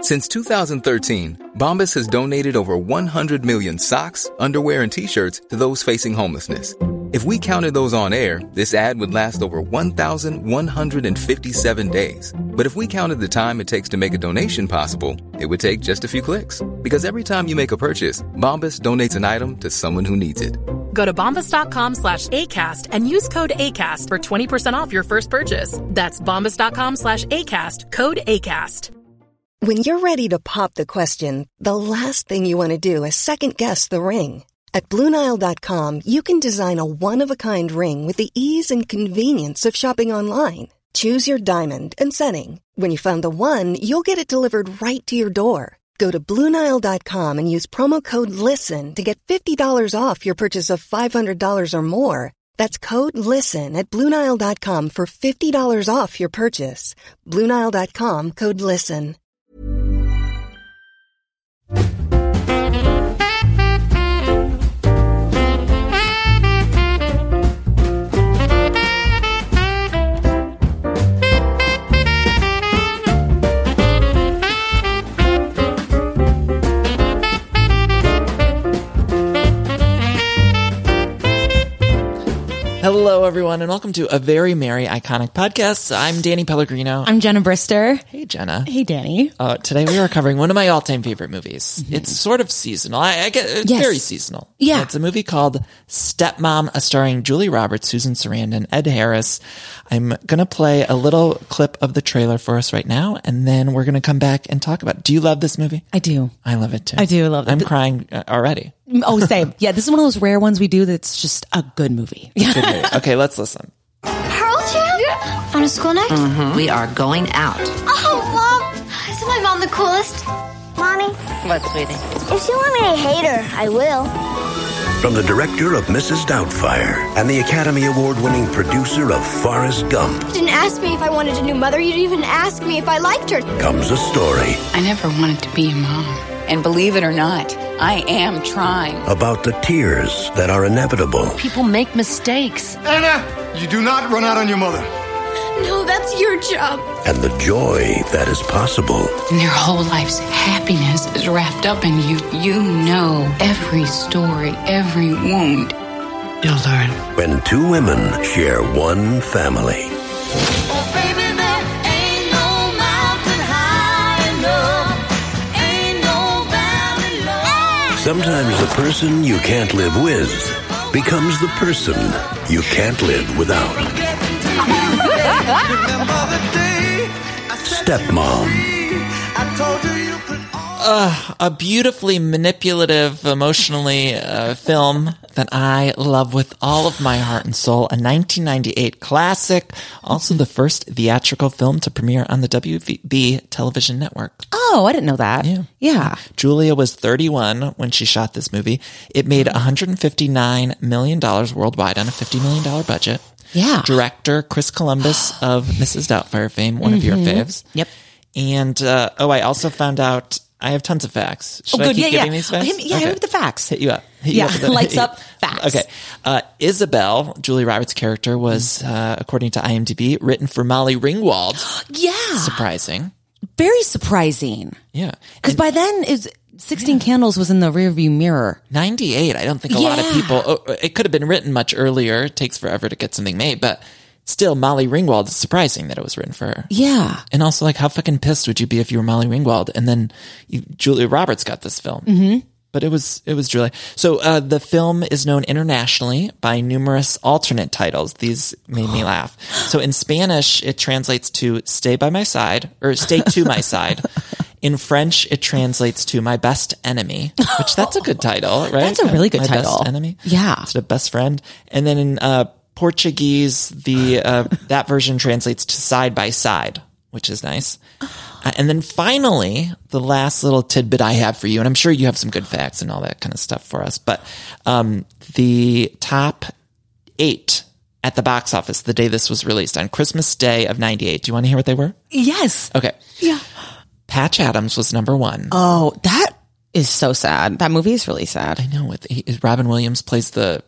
Since 2013, Bombas has donated over 100 million socks, underwear, and T-shirts to those facing homelessness. If we counted those on air, this ad would last over 1,157 days. But if we counted the time it takes to make a donation possible, it would take just a few clicks. Because every time you make a purchase, Bombas donates an item to someone who needs it. Go to bombas.com/ACAST and use code ACAST for 20% off your first purchase. That's bombas.com/ACAST, code ACAST. When you're ready to pop the question, the last thing you want to do is second-guess the ring. At BlueNile.com, you can design a one-of-a-kind ring with the ease and convenience of shopping online. Choose your diamond and setting. When you find the one, you'll get it delivered right to your door. Go to BlueNile.com and use promo code LISTEN to get $50 off your purchase of $500 or more. That's code LISTEN at BlueNile.com for $50 off your purchase. BlueNile.com, code LISTEN. Hello, everyone, and welcome to A Very Merry Iconic Podcast. I'm Danny Pellegrino. I'm Jenna Brister. Hey, Jenna. Hey, Danny. Today we are covering one of my all-time favorite movies. Mm-hmm. It's sort of seasonal. I get it's very seasonal. Yeah. It's a movie called Stepmom, starring Julia Roberts, Susan Sarandon, Ed Harris. I'm going to play a little clip of the trailer for us right now, and then we're going to come back and talk about it. Do you love this movie? I do. I love it, too. I do love it. I'm crying already. Oh, same. Yeah, this is one of those rare ones we do that's just a good movie. Good movie. Okay, let's listen. Pearl Jam? Yeah. On a school night? Mm-hmm. We are going out. Oh, Mom. Isn't my mom the coolest? Mommy. What, sweetie? If you want me to hate her, I will. From the director of Mrs. Doubtfire and the Academy Award-winning producer of Forrest Gump. You didn't ask me if I wanted a new mother. You didn't even ask me if I liked her. Comes a story. I never wanted to be a mom. And believe it or not, I am trying. About the tears that are inevitable. People make mistakes. Anna, you do not run out on your mother. No, that's your job. And the joy that is possible. And their whole life's happiness is wrapped up in you. You know every story, every wound. You'll learn. When two women share one family. Oh, baby, there ain't no mountain high enough. Ain't no valley low. Sometimes the person you can't live with becomes the person you can't live without. Stepmom. A beautifully manipulative, emotionally film that I love with all of my heart and soul. A 1998 classic. Also the first theatrical film to premiere on the WB television network. Oh, I didn't know that. Yeah. Julia was 31 when she shot this movie. It made $159 million worldwide on a $50 million budget. Yeah. Director Chris Columbus of Mrs. Doubtfire fame, one of your faves. Yep. And, I also found out I have tons of facts. Should I keep giving these facts? Hit me with the facts. Hit you up. Lights up facts. Okay. Isabel, Julie Roberts' character, was, according to IMDb, written for Molly Ringwald. Yeah. Surprising. Very surprising. Yeah. Because by then, 16 Candles was in the rearview mirror. 98. I don't think a lot of people... it could have been written much earlier. It takes forever to get something made, but... Still, Molly Ringwald, it's surprising that it was written for her. Yeah. And also, like, how fucking pissed would you be if you were Molly Ringwald and then Julia Roberts got this film? Mm-hmm. But it was Julia. So, the film is known internationally by numerous alternate titles. These made me laugh. So, in Spanish, it translates to Stay by My Side, or Stay to My Side. In French, it translates to My Best Enemy, which that's a good title, right? That's a really good My title. Best Enemy. Yeah. It's a best friend. And then in, Portuguese, that version translates to Side by Side, which is nice. And then finally, the last little tidbit I have for you, and I'm sure you have some good facts and all that kind of stuff for us, but the top 8 at the box office the day this was released on Christmas Day of 98. Do you want to hear what they were? Yes. Okay. Yeah. Patch Adams was number 1. Oh, that is so sad. That movie is really sad. I know. Robin Williams plays the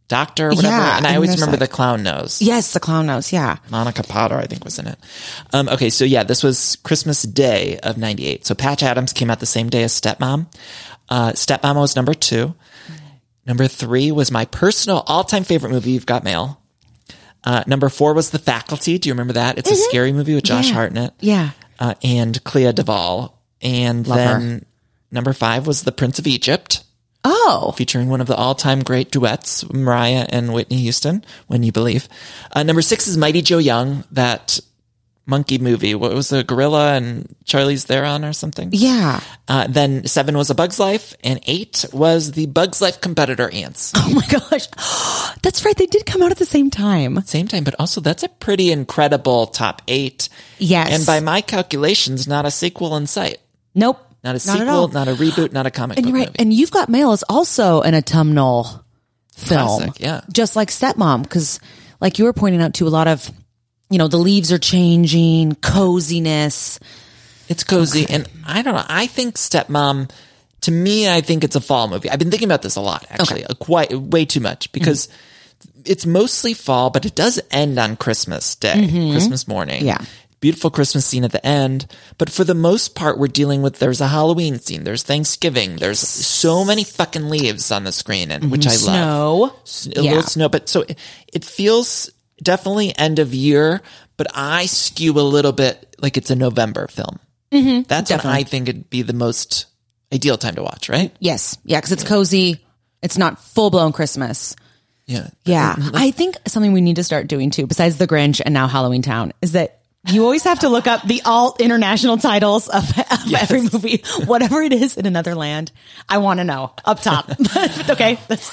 doctor or whatever. Yeah, and I and always there's remember like- the clown nose. Yes, the clown nose. Yeah. Monica Potter, I think, was in it. Okay, so yeah, this was Christmas Day of 98. So Patch Adams came out the same day as Stepmom. Stepmom was number 2. Number 3 was my personal all-time favorite movie, You've Got Mail. Number 4 was The Faculty. Do you remember that? It's a scary movie with Josh Hartnett. Yeah. And Clea Duvall. And Love then her. number 5 was The Prince of Egypt, Oh. featuring one of the all-time great duets, Mariah and Whitney Houston, When You Believe. Number 6 is Mighty Joe Young, that monkey movie. What was the gorilla and Charlie's Theron or something? Yeah. Then 7 was A Bug's Life, and 8 was the Bug's Life competitor Ants. Oh my gosh. That's right. They did come out at the same time. Same time, but also that's a pretty incredible top 8. Yes. And by my calculations, not a sequel in sight. Nope. Not a at sequel, all. not a reboot, not a comic And book you're right. movie. And You've Got Mail is also an autumnal film. Classic, yeah. Just like Stepmom, because like you were pointing out to a lot of, the leaves are changing, coziness. It's cozy. And I don't know. I think Stepmom, to me, I think it's a fall movie. I've been thinking about this a lot, actually, way too much, because it's mostly fall, but it does end on Christmas Day, Christmas morning. Yeah. Beautiful Christmas scene at the end. But for the most part, we're dealing with, there's a Halloween scene, there's Thanksgiving, there's so many fucking leaves on the screen, and which I love. Snow. A little snow. But so it feels definitely end of year, but I skew a little bit like it's a November film. That's when I think it'd be the most ideal time to watch, right? Yes. Yeah, because it's cozy. It's not full-blown Christmas. Yeah. Yeah. I think something we need to start doing too, besides The Grinch and now Halloween Town, is that you always have to look up the all international titles of every movie, whatever it is in another land. I want to know up top. Okay.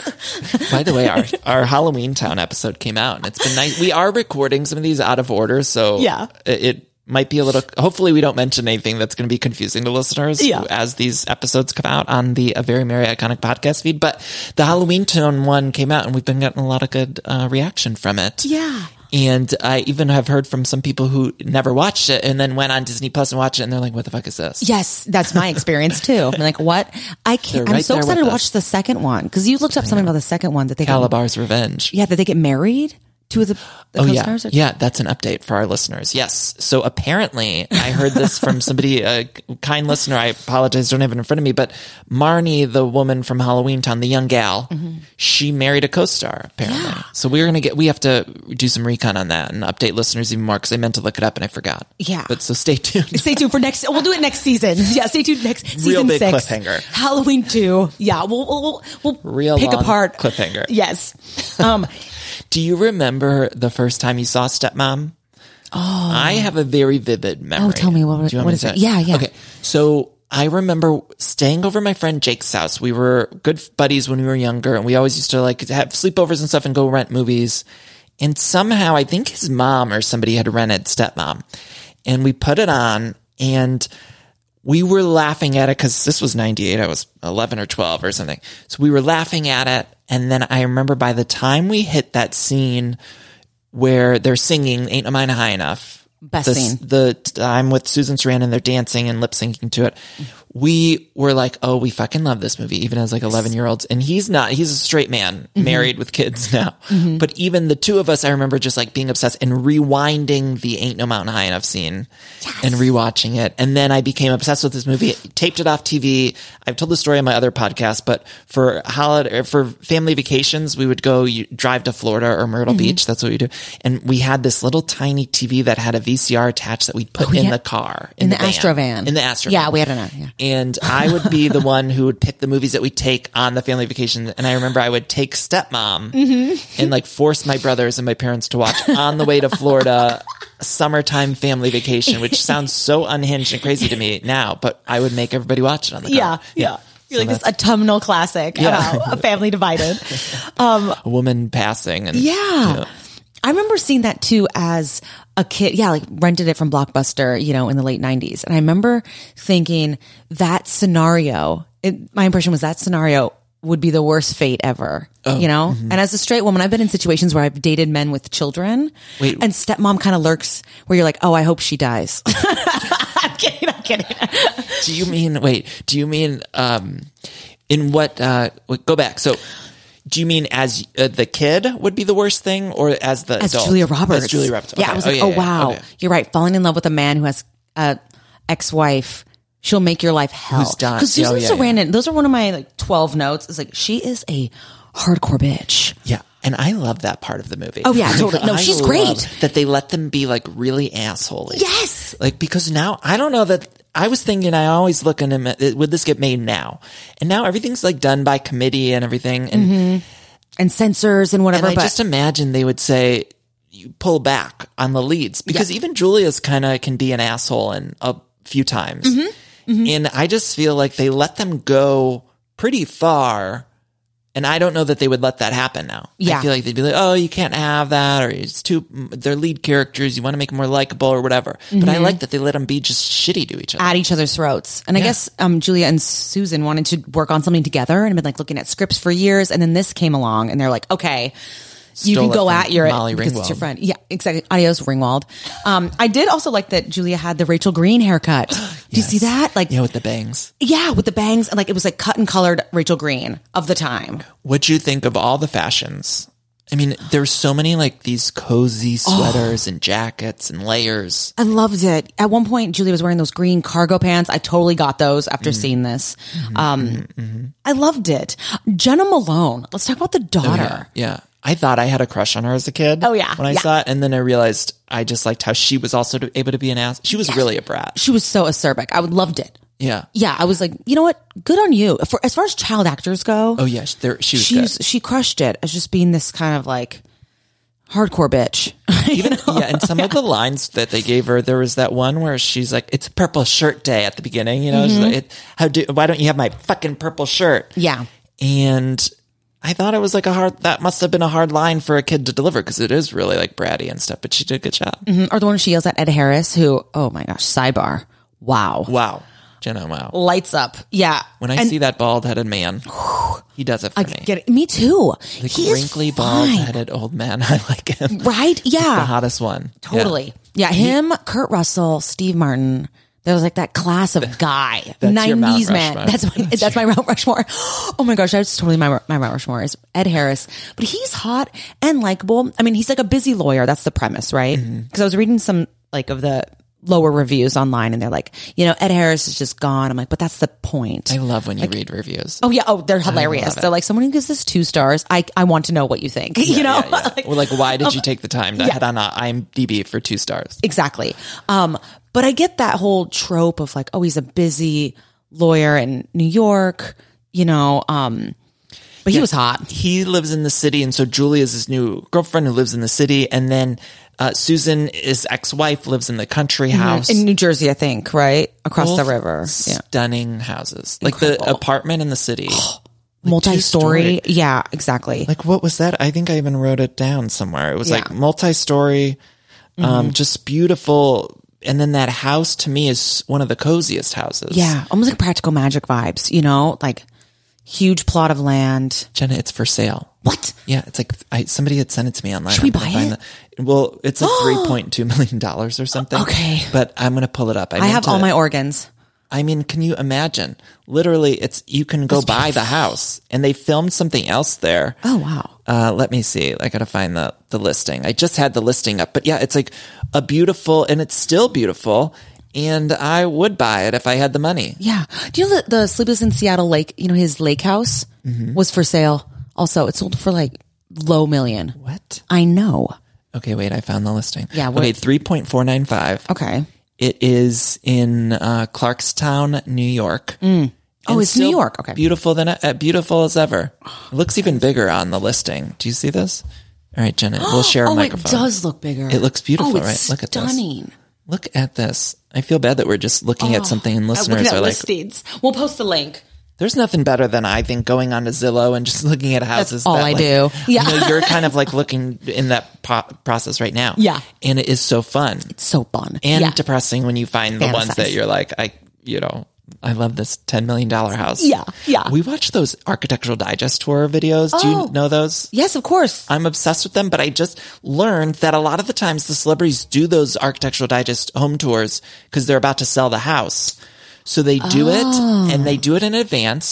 By the way, our Halloween Town episode came out, and it's been nice. We are recording some of these out of order, so Yeah. it might be a little, hopefully we don't mention anything that's going to be confusing to listeners as these episodes come out on the A Very Merry Iconic podcast feed. But the Halloween Town one came out, and we've been getting a lot of good reaction from it. Yeah. And I even have heard from some people who never watched it and then went on Disney Plus and watched it, and they're like, what the fuck is this? Yes, that's my experience too. I'm like, what? I can't. They're I'm so right there excited to with watch us. the second one, because you looked up something about the second one that they Calabar's Revenge. that they get married. Two of the co-stars. Yeah, that's an update for our listeners. Yes. So apparently, I heard this from somebody, a kind listener. I apologize, don't have it in front of me, but Marnie, the woman from Halloween Town, the young gal, she married a co-star, apparently. Yeah. So we have to do some recon on that and update listeners even more, because I meant to look it up and I forgot. Yeah. But so stay tuned. Stay tuned for we'll do it next season. Yeah, stay tuned next season. Real big 6. cliffhanger. Halloween 2. Yeah, we'll Real pick long apart cliffhanger. Yes. Do you remember the first time you saw Stepmom? Oh, I have a very vivid memory. Oh, tell me what is it? Yeah. Okay, so I remember staying over at my friend Jake's house. We were good buddies when we were younger, and we always used to like have sleepovers and stuff and go rent movies. And somehow, I think his mom or somebody had rented Stepmom, and we put it on, and we were laughing at it because this was 98. I was 11 or 12 or something. So we were laughing at it. And then I remember by the time we hit that scene where they're singing Ain't No Mine High Enough. Best scene. I'm with Susan Sarandon and they're dancing and lip syncing to it. We were like, oh, we fucking love this movie, even as like 11-year-olds. And he's a straight man, married with kids now. But even the two of us, I remember just like being obsessed and rewinding the Ain't No Mountain High Enough scene and rewatching it. And then I became obsessed with this movie, taped it off TV. I've told the story on my other podcast, but for family vacations, we would go drive to Florida or Myrtle Beach. That's what we do. And we had this little tiny TV that had a VCR attached that we'd put in the car. In the Astro van. In the Astro van. Yeah, we had an yeah. And I would be the one who would pick the movies that we take on the family vacation. And I remember I would take Stepmom and like force my brothers and my parents to watch on the way to Florida, summertime family vacation, which sounds so unhinged and crazy to me now, but I would make everybody watch it on the car. Yeah. You're like this autumnal classic about a family divided. A woman passing. And, I remember seeing that too as a kid. Yeah, like rented it from Blockbuster, in the late 90s. And I remember thinking that scenario, my impression was that scenario would be the worst fate ever, And as a straight woman, I've been in situations where I've dated men with children. Wait. And stepmom kind of lurks where you're like, oh, I hope she dies. I'm kidding. Do you mean, in what, go back. So Do you mean as the kid would be the worst thing, or as the as adult? Julia Roberts? As Julia Roberts. Yeah, Okay. I was like, wow, Okay. you're right. Falling in love with a man who has a ex-wife, she'll make your life hell. Who's done? Because Susan Oh, yeah, Sarandon, those are one of my like 12 notes. It's like, she is a hardcore bitch. Yeah. And I love that part of the movie. Oh, yeah, totally. No, I she's love great. That they let them be like really assholey. Yes. Like, because now I don't know that I was thinking, I always look at him, would this get made now? And now everything's like done by committee and everything. And, And censors and whatever. and I but just imagine they would say, you pull back on the leads, because even Julia's kind of can be an asshole in a few times. And I just feel like they let them go pretty far. And I don't know that they would let that happen now. Yeah. I feel like they'd be like, oh, you can't have that, or it's they're lead characters. You want to make them more likable or whatever. But I like that they let them be just shitty to each other. at each other's throats. And I guess Julia and Susan wanted to work on something together and have been like looking at scripts for years. And then this came along and they're like, okay, you Stole can it go from at your Molly because it's Ringwald. your friend. Yeah, exactly. Adios, Ringwald. I did also like that Julia had the Rachel Green haircut. Do you see that? Like, Yeah, with the bangs. yeah, with the bangs. And like, it was like cut and colored Rachel Green of the time. What'd you think of all the fashions? I mean, there's so many like these cozy sweaters and jackets and layers. I loved it. At one point, Julia was wearing those green cargo pants. I totally got those after seeing this. I loved it. Jenna Malone. Let's talk about the daughter. Yeah. I thought I had a crush on her as a kid. Oh, yeah. When I saw it. And then I realized I just liked how she was also able to be an ass. She was really a brat. She was so acerbic. I loved it. Yeah. Yeah, I was like, you know what? Good on you. For as far as child actors go, Oh, yeah. She was good. she crushed it as just being this kind of like hardcore bitch. Even, yeah. And some of the lines that they gave her, there was that one where she's like, it's purple shirt day at the beginning. You know, she's like, why don't you have my fucking purple shirt? Yeah. And I thought it was like that must have been a hard line for a kid to deliver, because it is really like bratty and stuff, but she did a good job. Or the one she yells at Ed Harris, who, oh my gosh, sidebar. Wow. Wow. Jenna, wow. Lights up. Yeah. When I see that bald headed man, he does it for I me. get it. Me too. Like He is wrinkly, fine. bald headed old man. I like him. Right? He's the Yeah. hottest one. Totally. Yeah. Him, Kurt Russell, Steve Martin. There was like that class of guy. That's your Mount 90s man. Rushmore. That's my Mount Rushmore. Oh my gosh, that's totally my Mount Rushmore is Ed Harris. But he's hot and likable. I mean, he's like a busy lawyer. That's the premise, right? Because I was reading some like of the lower reviews online and they're like, you know, Ed Harris is just gone. I'm like, but that's the point. I love when you read reviews. Oh yeah. Oh, they're hilarious. it. They're like, someone who gives this 2 stars. I want to know what you think. You know? Yeah. Or like, why did you take the time to head on IMDb for 2 stars? Exactly. But I get that whole trope of like, oh, he's a busy lawyer in New York, you know, but he was hot. He lives in the city, and so Julia's his new girlfriend who lives in the city, and then Susan, his ex-wife, lives in the country house. In New Jersey, I think, right? Across Both the river. Yeah. Stunning houses. Like the apartment in the city. Multi-story. 2-story. Yeah, exactly. Like, what was that? I think I even wrote it down somewhere. It was like multi-story, just beautiful. And then that house to me is one of the coziest houses. Yeah. Almost like Practical Magic vibes, you know, like huge plot of land. Jenna, it's for sale. What? Yeah, it's like somebody had sent it to me online. Should we I'm gonna buy find it? Well, it's like $3.2 million or something. Okay. But I'm going to pull it up. I have all my organs. I mean, can you imagine? Literally, you can go buy the house, and they filmed something else there. Oh, wow. Let me see. I got to find the listing. I just had the listing up, but yeah, it's like a beautiful, and it's still beautiful. And I would buy it if I had the money. Yeah. Do you know that the Sleepless in Seattle lake, you know, his lake house was for sale. Also, it sold for like low million. What? I know. Okay, wait, I found the listing. Yeah. Okay, 3.495. Okay. It is in Clarkstown, New York. Oh, And it's New still York. Okay. Beautiful as ever. It looks even bigger on the listing. Do you see this? All right, Jenna, we'll share a microphone. It does look bigger. It looks beautiful, oh, it's right? Look at this. stunning. Look at this. I feel bad that we're just looking at something and listeners Look at are like, listings. We'll post the link. there's nothing better than I think going on to Zillow and just looking at houses. That's all I do. Yeah. You know, you're kind of like looking in that process right now. Yeah. And it is so fun. It's so fun. And depressing when you find the ones that Fantasize. you're like, I love this $10 million house. Yeah. Yeah. We watch those Architectural Digest tour videos. Do you know those? Yes, of course. I'm obsessed with them, but I just learned that a lot of the times the celebrities do those Architectural Digest home tours because they're about to sell the house. So they do it, and they do it in advance,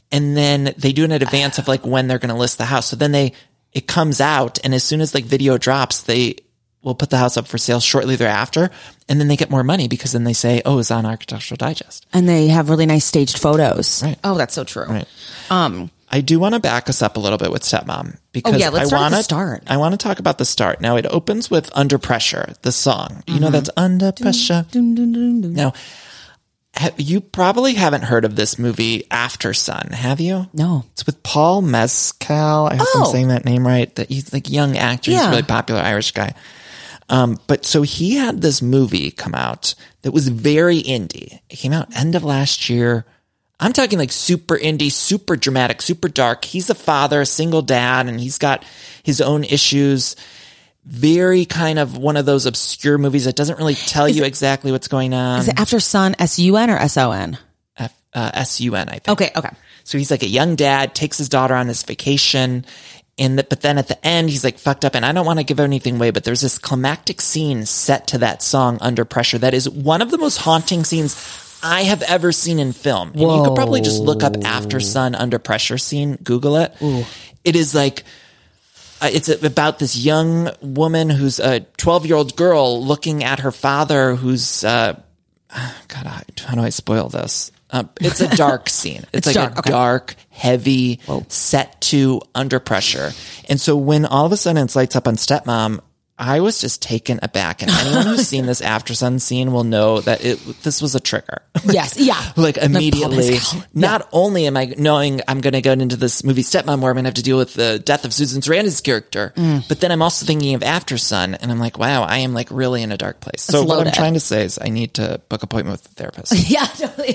And then they do it in advance of like when they're going to list the house. So then it comes out, and as soon as like video drops, they will put the house up for sale shortly thereafter. And then they get more money because then they say, oh, it's on Architectural Digest. And they have really nice staged photos. Right. Oh, that's so true. Right. I do want to back us up a little bit with Stepmom because let's start at the start. I want to talk about the start. Now it opens with Under Pressure, the song. You know, that's Under Pressure. Now, you probably haven't heard of this movie After Sun, have you? No. It's with Paul Mescal. I hope I'm saying that name right. That he's like a young actor. He's a really popular Irish guy. But so he had this movie come out that was very indie. It came out end of last year. I'm talking like super indie, super dramatic, super dark. He's a father, a single dad, and he's got his own issues. Very kind of one of those obscure movies that doesn't really tell you exactly what's going on. Is it After Sun, S-U-N or S-O-N? S-U-N, I think. Okay. So he's like a young dad, takes his daughter on this vacation, but then at the end, he's like fucked up, and I don't want to give anything away, but there's this climactic scene set to that song, Under Pressure, that is one of the most haunting scenes I have ever seen in film. And you could probably just look up After Sun, Under Pressure scene, Google it. Ooh. It is like... it's about this young woman who's a 12-year-old girl looking at her father who's, God, how do I spoil this? It's a dark scene. It's like dark, dark, heavy, set to Under Pressure. And so when all of a sudden it lights up on Stepmom, I was just taken aback. And anyone who's seen this After Sun scene will know that this was a trigger. Yes. Yeah. Like immediately, not only am I knowing I'm going to go into this movie Stepmom where I'm going to have to deal with the death of Susan Sarandon's character, but then I'm also thinking of After Sun, and I'm like, wow, I am like really in a dark place. So what I'm trying to say is I need to book an appointment with a therapist. Yeah, totally.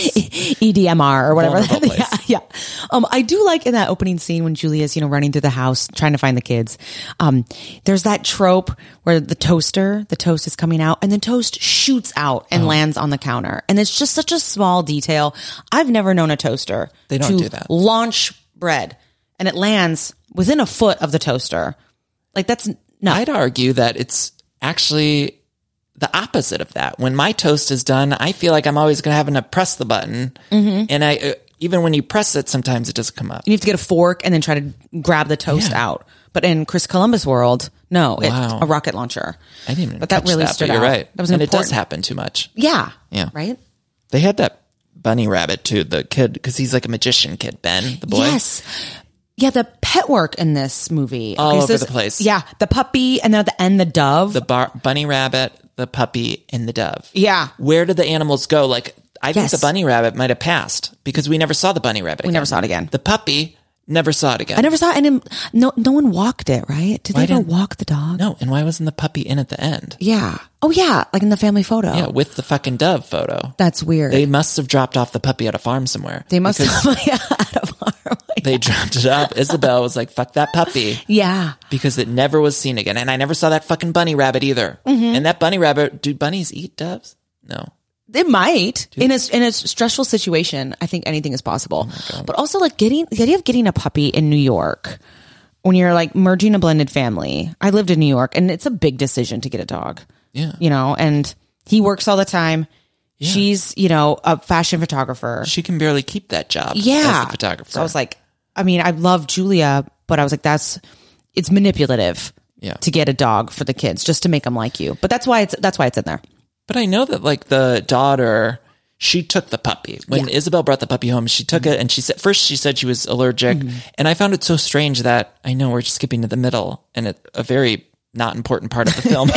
EDMR or whatever. Yeah. I do like in that opening scene when Julia's, running through the house trying to find the kids. There's that trope where the toast is coming out and the toast shoots out and lands on the counter. And it's just such a small detail. I've never known a toaster do that. Launch bread and it lands within a foot of the toaster. Like that's no. I'd argue that it's actually the opposite of that. When my toast is done, I feel like I'm always going to have to press the button. Mm-hmm. And even when you press it, sometimes it doesn't come up. You have to get a fork and then try to grab the toast out. But in Chris Columbus world, no, it's a rocket launcher. I didn't even but that really stood out. You're right. That was and important. It does happen too much. Yeah. Yeah. Right? They had that bunny rabbit too, the kid, because he's like a magician kid, Ben, the boy. Yes. Yeah, the pet work in this movie. All over the place. Yeah, the puppy and then at the end the dove. The bunny rabbit, the puppy, and the dove. Yeah. Where did the animals go? Like, I think the bunny rabbit might have passed because we never saw the bunny rabbit again. We never saw it again. The puppy... Never saw it again. I never saw it. And no one walked it, right? Did they ever walk the dog? No. And why wasn't the puppy in at the end? Yeah. Oh, yeah. Like in the family photo. Yeah, with the fucking dove photo. That's weird. They must have dropped off the puppy at a farm somewhere. They must have at a farm. They dropped it up. Isabel was like, fuck that puppy. Yeah. Because it never was seen again. And I never saw that fucking bunny rabbit either. Mm-hmm. And that bunny rabbit, do bunnies eat doves? No. It might. In a stressful situation, I think anything is possible. Oh but also like the idea of getting a puppy in New York when you're like merging a blended family. I lived in New York and it's a big decision to get a dog. Yeah. And he works all the time. Yeah. She's, a fashion photographer. She can barely keep that job as a photographer. So I was like, I love Julia, but I was like, it's manipulative to get a dog for the kids just to make them like you. But that's why it's in there. But I know that like the daughter, she took the puppy. When Isabel brought the puppy home, she took it and she said she was allergic. Mm-hmm. And I found it so strange that I know we're skipping to the middle and a very not important part of the film.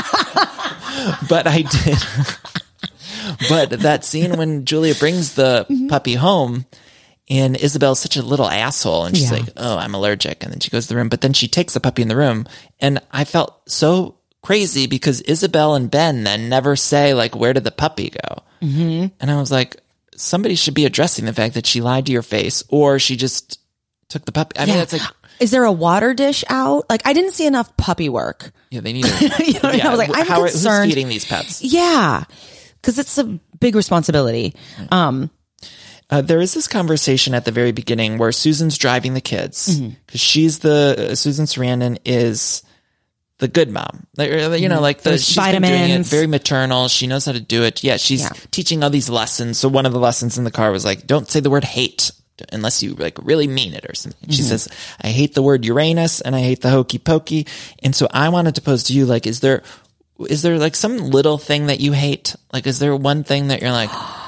But I did. But that scene when Julia brings the puppy home and Isabel's such a little asshole and she's like, oh, I'm allergic. And then she goes to the room, but then she takes the puppy in the room. And I felt so crazy because Isabel and Ben then never say like, where did the puppy go? Mm-hmm. And I was like, somebody should be addressing the fact that she lied to your face or she just took the puppy. I mean, it's like, is there a water dish out? Like, I didn't see enough puppy work. Yeah, they need to. I was like, I'm concerned. Who's feeding these pets? Yeah, because it's a big responsibility. There is this conversation at the very beginning where Susan's driving the kids because Susan Sarandon is the good mom, she's vitamins. been doing it, very maternal. She knows how to do it. Yeah, she's teaching all these lessons. So one of the lessons in the car was like, don't say the word hate. unless you like really mean it or something. She says, I hate the word Uranus and I hate the hokey pokey. And so I wanted to pose to you, like, is there like some little thing that you hate? Like, is there one thing that you're like,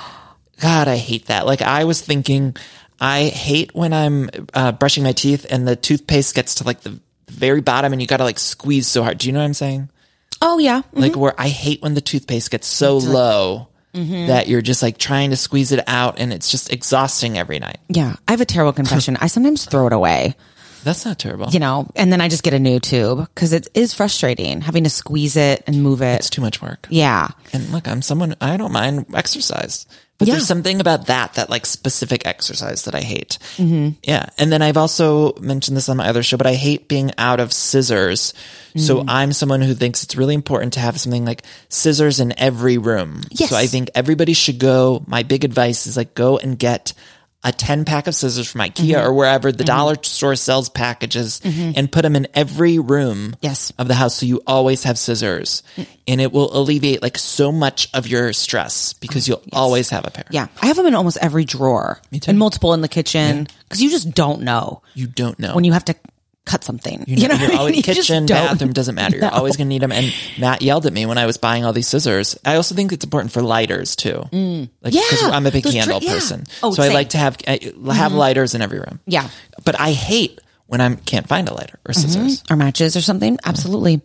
God, I hate that. Like, I was thinking, I hate when I'm brushing my teeth and the toothpaste gets to like the very bottom and you got to like squeeze so hard. Do you know what I'm saying? Oh yeah. Like where I hate when the toothpaste gets so low that you're just like trying to squeeze it out and it's just exhausting every night. Yeah. I have a terrible confession. I sometimes throw it away. That's not terrible. You know, and then I just get a new tube because it is frustrating having to squeeze it and move it. It's too much work. Yeah. And look, I'm someone, I don't mind exercise. But there's something about that like specific exercise that I hate. Yeah. And then I've also mentioned this on my other show, but I hate being out of scissors. So I'm someone who thinks it's really important to have something like scissors in every room. Yes. So I think everybody should go. My big advice is like go and get a 10-pack of scissors from IKEA or wherever the dollar store sells packages and put them in every room of the house so you always have scissors. And it will alleviate like so much of your stress because you'll always have a pair. Yeah. I have them in almost every drawer. Me too. And multiple in the kitchen because you just don't know. You don't know. When you have to cut something. You know you're always, You kitchen, bathroom, doesn't matter. You're always going to need them. And Matt yelled at me when I was buying all these scissors. I also think it's important for lighters too. Like, because I'm a big candle person. Oh, so same. I like to have lighters in every room. Yeah. But I hate when I can't find a lighter or scissors. Or matches or something. Absolutely.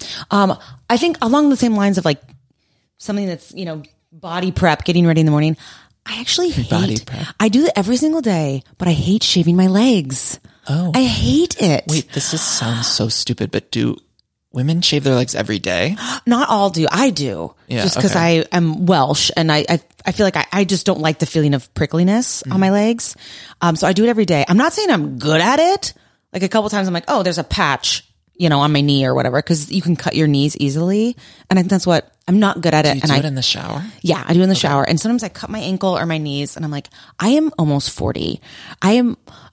I think along the same lines of like something that's, you know, body prep, getting ready in the morning. I actually hate body prep. I do it every single day, but I hate shaving my legs. Oh. I hate it. Wait, sounds so stupid, but do women shave their legs every day? Not all do. I do. Yeah, just because I am Welsh and I feel like I just don't like the feeling of prickliness on my legs. So I do it every day. I'm not saying I'm good at it. Like a couple times I'm like, oh, there's a patch, you know, on my knee or whatever, because you can cut your knees easily. And I think that's what I'm not good at it. Do you and do it in the shower? Yeah, I do it in the shower. And sometimes I cut my ankle or my knees and I'm like, I am almost 40. I am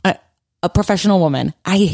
a professional woman. I'm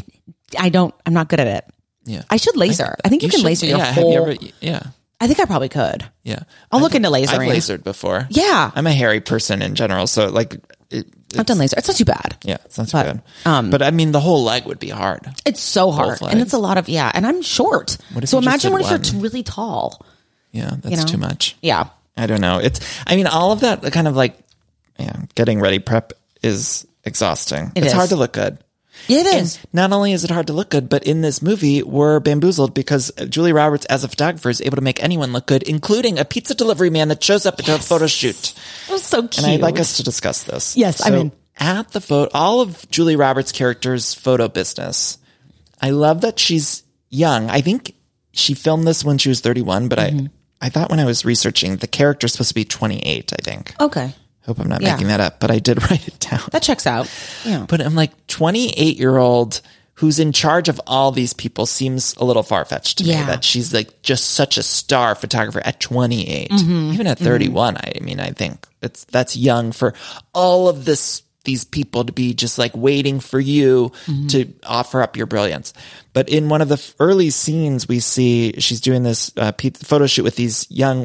not good at it. Yeah. I should laser. I think you can laser your whole. I think I probably could. Yeah. I'll look into lasering. I've lasered before. Yeah. I'm a hairy person in general. So like, I've done laser. It's not too bad. Yeah. It's not too bad. But I mean, the whole leg would be hard. It's so hard. And it's a lot of, and I'm short. So imagine what if you're really tall. Yeah. That's too much. Yeah. I don't know. All of that kind of like, getting ready prep is exhausting. It's hard to look good. It is. And not only is it hard to look good, but in this movie, we're bamboozled because Julia Roberts, as a photographer, is able to make anyone look good, including a pizza delivery man that shows up at a photo shoot. It was so cute. And I'd like us to discuss this. Yes, I'm in. At the photo, all of Julia Roberts' character's photo business, I love that she's young. I think she filmed this when she was 31, but I thought when I was researching, the character's supposed to be 28, I think. Okay. Hope I'm not making that up, but I did write it down. That checks out. Yeah. But I'm like, 28-year-old who's in charge of all these people seems a little far-fetched to me. That she's like just such a star photographer at 28. Even at 31, I mean, I think that's young for all of these people to be just like waiting for you to offer up your brilliance. But in one of the early scenes, we see she's doing this photo shoot with these young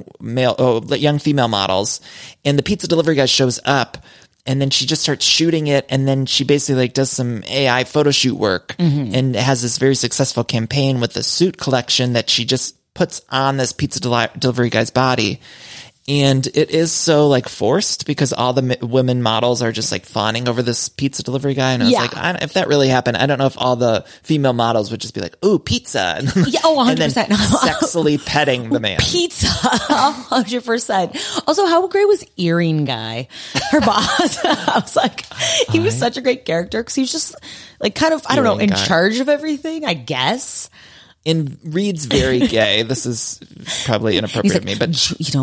female models, and the pizza delivery guy shows up, and then she just starts shooting it, and then she basically like does some AI photo shoot work, and has this very successful campaign with the suit collection that she just puts on this pizza delivery guy's body. And it is so like forced because all the women models are just like fawning over this pizza delivery guy. And I was like, if that really happened, I don't know if all the female models would just be like, ooh, pizza. And, 100%. And then sexily petting the man. Pizza. 100%. Also, how great was Earring Guy, her boss? I was like, he was such a great character because he was just like kind of, I don't know, in charge of everything, I guess. And Reed's very gay. This is probably inappropriate of me, but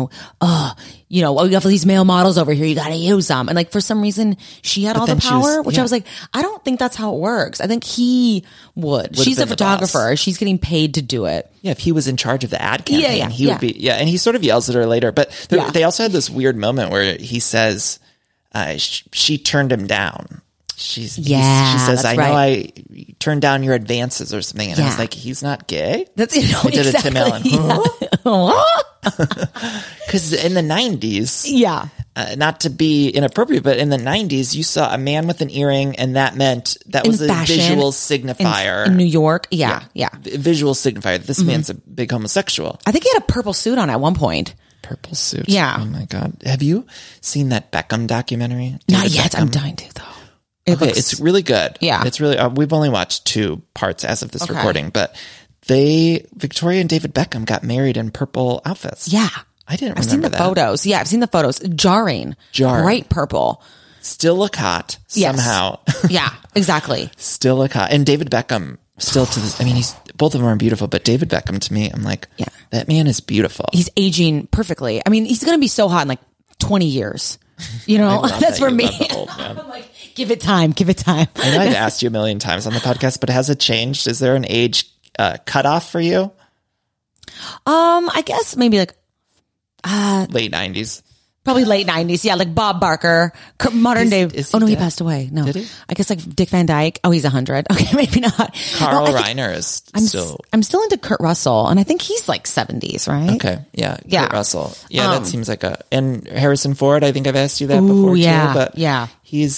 we have these male models over here. You got to use them. And like, for some reason she had all the power, which I was like, I don't think that's how it works. I think he would. She's a photographer. She's getting paid to do it. Yeah. If he was in charge of the ad campaign, he would be, and he sort of yells at her later, but they also had this weird moment where he says, she turned him down. She says, I know I turned down your advances or something. And I was like, he's not gay? That's I did it to Tim Allen. Because in the 90s, not to be inappropriate, but in the 90s, you saw a man with an earring, and that meant that was a visual signifier. In New York. Yeah. Visual signifier. This man's a big homosexual. I think he had a purple suit on at one point. Purple suit. Yeah. Oh my God. Have you seen that Beckham documentary? Not yet. Beckham? I'm dying to, though. It's really good. Yeah. It's really, we've only watched 2 parts as of this recording, but Victoria and David Beckham got married in purple outfits. Yeah. I didn't remember that. I've seen the photos. Yeah, I've seen the photos. Jarring. Bright purple. Still look hot somehow. Yeah, exactly. Still look hot. And David Beckham, still to this, I mean, both of them are beautiful, but David Beckham to me, I'm like, that man is beautiful. He's aging perfectly. I mean, he's going to be so hot in like 20 years. You know, that's for me. I'm like, give it time. Give it time. I know I've asked you a million times on the podcast, but has it changed? Is there an age cutoff for you? I guess maybe like late 90s. Probably late 90s. Yeah, like Bob Barker, modern day. Oh, no, he passed away. No. Did he? I guess like Dick Van Dyke. Oh, he's 100. Okay, maybe not. Carl Reiner is still... I'm still into Kurt Russell, and I think he's like 70s, right? Okay, yeah. Kurt Russell. Yeah, that seems like a... And Harrison Ford, I think I've asked you that before, too. But he's,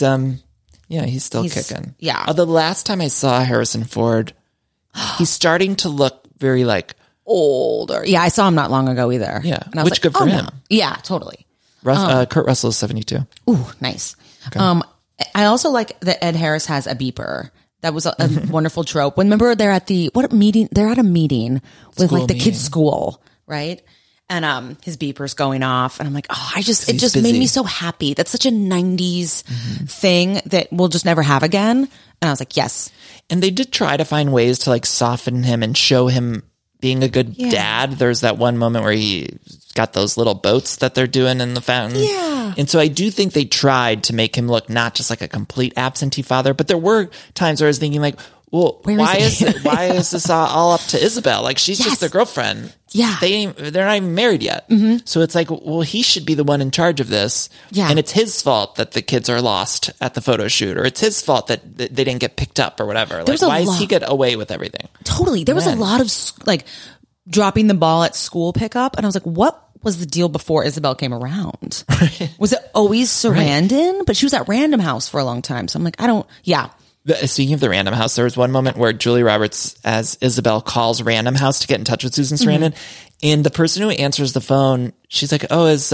he's still kicking. Yeah. Although the last time I saw Harrison Ford, he's starting to look very like... older. Yeah, I saw him not long ago either. Yeah, and I was which good for him. No. Yeah, totally. Kurt Russell is 72. Ooh, nice. Okay. I also like that Ed Harris has a beeper. That was a wonderful trope. Remember they're at meeting? They're at a meeting with like the kids' school, right? And his beeper's going off, and I'm like, it just busy. Made me so happy. That's such a 90s thing that we'll just never have again. And I was like, yes. And they did try to find ways to like soften him and show him being a good dad. There's that one moment where he got those little boats that they're doing in the fountain. Yeah. And so I do think they tried to make him look not just like a complete absentee father, but there were times where I was thinking like, well, why is this all up to Isabel? Like she's just their girlfriend. Yeah. They're not even married yet. Mm-hmm. So it's like, well, he should be the one in charge of this. Yeah. And it's his fault that the kids are lost at the photo shoot, or it's his fault that they didn't get picked up or whatever. Like, why does he get away with everything? Totally. There was a lot of like dropping the ball at school pickup. And I was like, what was the deal before Isabel came around? Was it always Sarandon? Right. But she was at Random House for a long time. So I'm like, Speaking of the Random House, there was one moment where Julie Roberts, as Isabel, calls Random House to get in touch with Susan Sarandon. And the person who answers the phone, she's like, oh, is,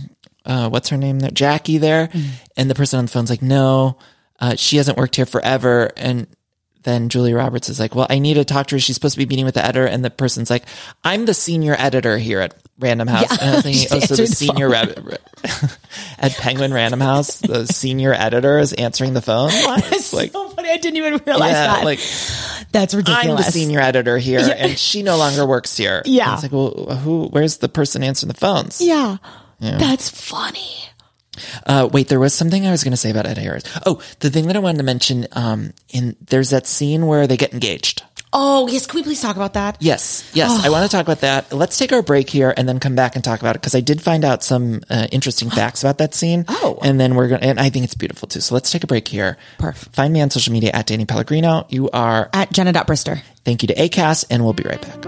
what's her name there? Jackie there? And the person on the phone's like, no, she hasn't worked here forever. And then Julie Roberts is like, well, I need to talk to her. She's supposed to be meeting with the editor. And the person's like, I'm the senior editor here at Random House. Yeah. And I was thinking, so the senior at Penguin Random House, the senior editor is answering the phone. That's like, so funny. I didn't even realize that. Like, that's ridiculous. I'm the senior editor here, and she no longer works here. Yeah. And it's like, well, where's the person answering the phones? Yeah. That's funny. Wait, there was something I was going to say about Ed Harris. Oh, the thing that I wanted to mention, there's that scene where they get engaged. Oh, yes. Can we please talk about that? Yes. I want to talk about that. Let's take our break here and then come back and talk about it, because I did find out some interesting facts about that scene. Oh. And then and I think it's beautiful too. So let's take a break here. Perfect. Find me on social media at Danny Pellegrino. You are at Jenna.Brister. Thank you to Acast, and we'll be right back.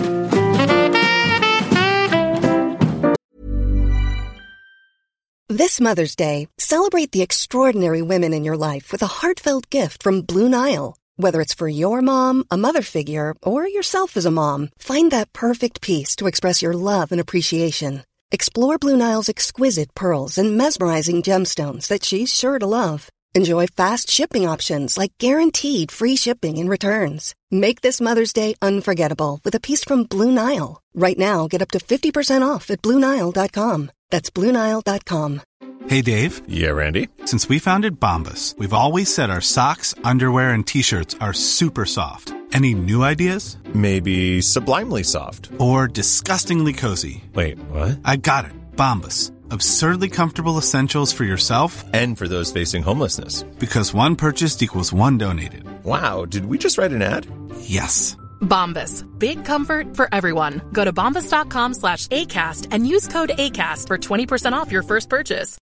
This Mother's Day, celebrate the extraordinary women in your life with a heartfelt gift from Blue Nile. Whether it's for your mom, a mother figure, or yourself as a mom, find that perfect piece to express your love and appreciation. Explore Blue Nile's exquisite pearls and mesmerizing gemstones that she's sure to love. Enjoy fast shipping options like guaranteed free shipping and returns. Make this Mother's Day unforgettable with a piece from Blue Nile. Right now, get up to 50% off at BlueNile.com. That's BlueNile.com. Hey, Dave. Yeah, Randy. Since we founded Bombas, we've always said our socks, underwear, and T-shirts are super soft. Any new ideas? Maybe sublimely soft. Or disgustingly cozy. Wait, what? I got it. Bombas. Absurdly comfortable essentials for yourself and for those facing homelessness. Because one purchased equals one donated. Wow, did we just write an ad? Yes. Bombas. Big comfort for everyone. Go to bombas.com/ACAST and use code ACAST for 20% off your first purchase.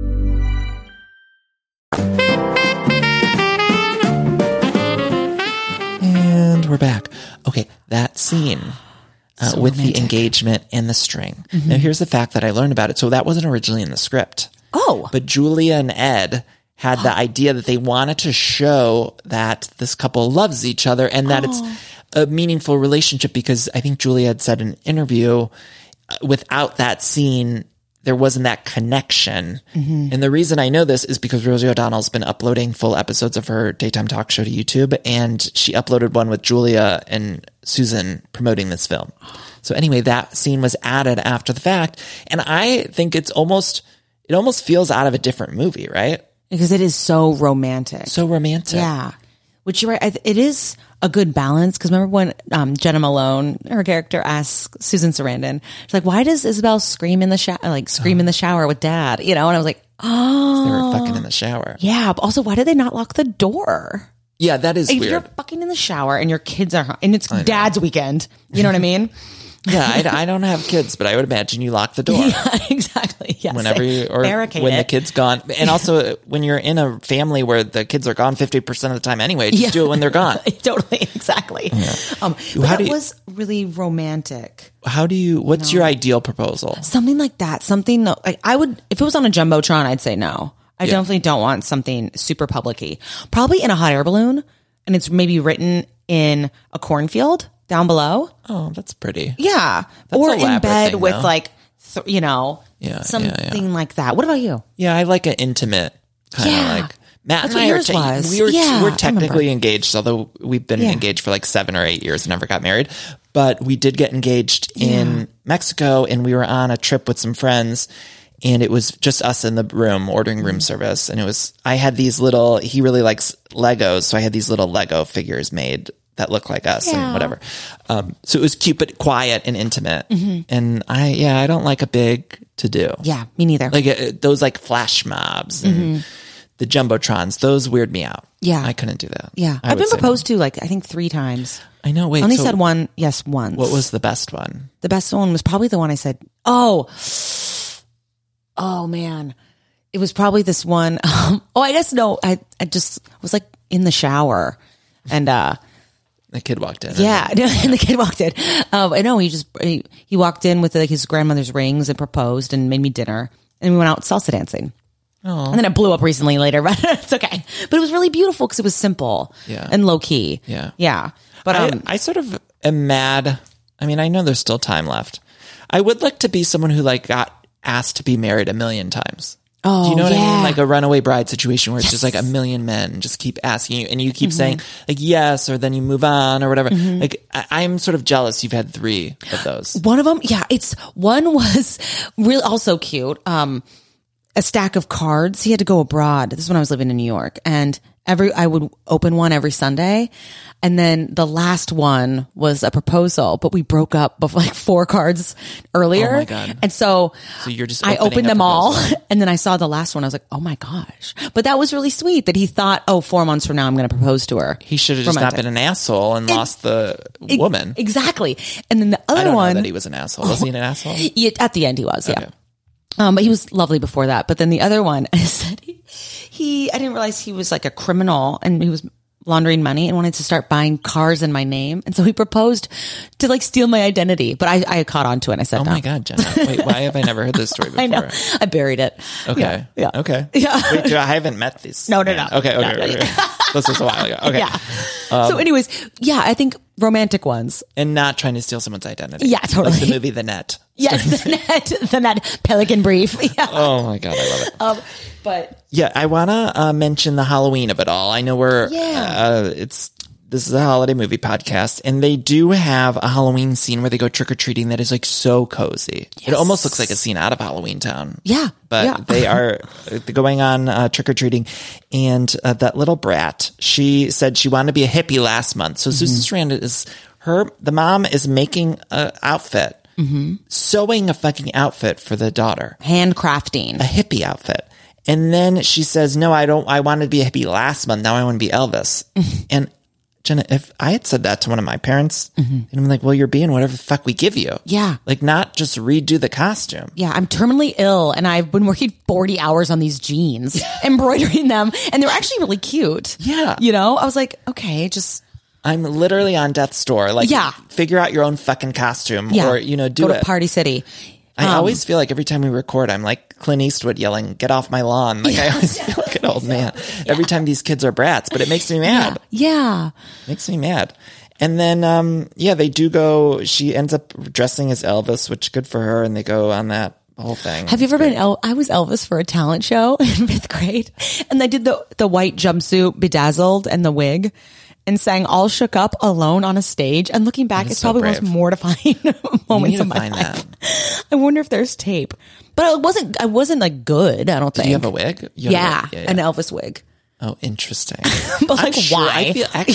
And we're back. Okay, that scene. With romantic. The engagement and the string. Mm-hmm. Now, here's the fact that I learned about it. So that wasn't originally in the script. Oh. But Julia and Ed had the idea that they wanted to show that this couple loves each other and that it's a meaningful relationship, because I think Julia had said in an interview, without that scene, there wasn't that connection. And the reason I know this is because Rosie O'Donnell's been uploading full episodes of her daytime talk show to YouTube, and she uploaded one with Julia and Susan promoting this film. So anyway, that scene was added after the fact, and I think it almost feels out of a different movie, right? Because it is so romantic. So romantic. Yeah. Which you're right. It is a good balance. Because remember when Jenna Malone, her character, asks Susan Sarandon, she's like, "Why does Isabel scream in the shower? In the shower with Dad?" You know, and I was like, "Oh, they were fucking in the shower." Yeah. But also, why did they not lock the door? Yeah, that is if weird. You're fucking in the shower and your kids are, and it's Dad's weekend. You know what I mean? Yeah, I don't have kids, but I would imagine you lock the door. Yeah, exactly. Yes. Whenever when the kid's gone. And also when you're in a family where the kids are gone 50% of the time anyway, just do it when they're gone. Totally, exactly. Yeah. But that was really romantic. What's your ideal proposal? Something like that. Something like I would, if it was on a Jumbotron, I'd say no. I definitely don't want something super public-y. Probably in a hot air balloon, and it's maybe written in a cornfield down below. Oh, that's pretty. Yeah. That's or an in bed thing, with though. something like that. What about you? Yeah, I like an intimate kind of like Matt That's and I what yours was. we're technically engaged, although we've been engaged for like 7 or 8 years and never got married. But we did get engaged in Mexico, and we were on a trip with some friends, and it was just us in the room ordering room service. And I had these he really likes Legos, so I had these little Lego figures made that look like us and whatever. So it was cute, but quiet and intimate. And I don't like a big to do. Yeah, me neither. Like those like flash mobs and the Jumbotrons, those weird me out. Yeah. I couldn't do that. Yeah. I've been proposed to I think 3 times. I know. Wait, I only said one. Yes, once. What was the best one? The best one was probably the one I said, oh man. It was probably this one. I guess no, I just was like in the shower and, the kid walked in. Yeah, and the kid walked in. I know he walked in with his grandmother's rings and proposed and made me dinner, and we went out salsa dancing. Oh. And then it blew up recently later, but it's okay. But it was really beautiful because it was simple and low key. Yeah. But I sort of am mad. I mean, I know there's still time left. I would like to be someone who got asked to be married 1 million times. Oh, do you know what I mean? Like a runaway bride situation where it's just like 1 million men just keep asking you, and you keep saying like yes, or then you move on or whatever. Like I'm sort of jealous you've had 3 of those. One of them, one was really also cute. A stack of cards. He had to go abroad. This is when I was living in New York, and I would open one every Sunday. And then the last one was a proposal, but we broke up before, like 4 cards earlier. Oh my God. And so you're just I opened them all, and then I saw the last one. I was like, oh my gosh. But that was really sweet that he thought, 4 months from now, I'm going to propose to her. He should have just not been an asshole and lost the woman. Exactly. And then the other I don't one. know that he was an asshole. Was he an asshole? Yeah, at the end he was, okay. Yeah. But he was lovely before that. But then the other one, I said I didn't realize he was like a criminal, and he was laundering money and wanted to start buying cars in my name. And so he proposed to like steal my identity, but I caught on to it and I said, oh my God, Jenna. Wait, why have I never heard this story before? I know. I buried it. Okay. Yeah. Okay. Yeah. Wait, I haven't met these. No. Okay. This was a while ago. Okay. Yeah. So anyways, I think romantic ones. And not trying to steal someone's identity. Yeah, totally. Like the movie The Net. Yes, the net Pelican Brief. Yeah. Oh my God, I love it. But yeah, I want to mention the Halloween of it all. I know this is a holiday movie podcast, and they do have a Halloween scene where they go trick-or-treating that is like so cozy. Yes. It almost looks like a scene out of Halloween Town. Yeah. But they are going on trick-or-treating, and that little brat, she said she wanted to be a hippie last month. So Susan Sarandon the mom is making an outfit, sewing a fucking outfit for the daughter. Handcrafting. A hippie outfit. And then she says, no, I wanted to be a hippie last month. Now I want to be Elvis. And Jenna, if I had said that to one of my parents, and I'm like, well, you're being whatever the fuck we give you. Yeah. Like not just redo the costume. Yeah. I'm terminally ill, and I've been working 40 hours on these jeans, embroidering them, and they're actually really cute. Yeah. You know, I was like, okay, I'm literally on death's door. Like, figure out your own fucking costume or, do go to Party City. I always feel like every time we record, I'm like Clint Eastwood yelling, "Get off my lawn!" Like I always feel like an old man every time these kids are brats, but it makes me mad. Yeah. Makes me mad. And then, they do go. She ends up dressing as Elvis, which good for her, and they go on that whole thing. Have you ever been? I was Elvis for a talent show in 5th grade, and I did the white jumpsuit, bedazzled, and the wig, and sang "All Shook Up" alone on a stage. And looking back, it's probably the most mortifying moments of my life. I wonder if there's tape, but I wasn't like good. I don't think. Did you have a wig? Yeah, an Elvis wig. Oh, interesting. But like, why?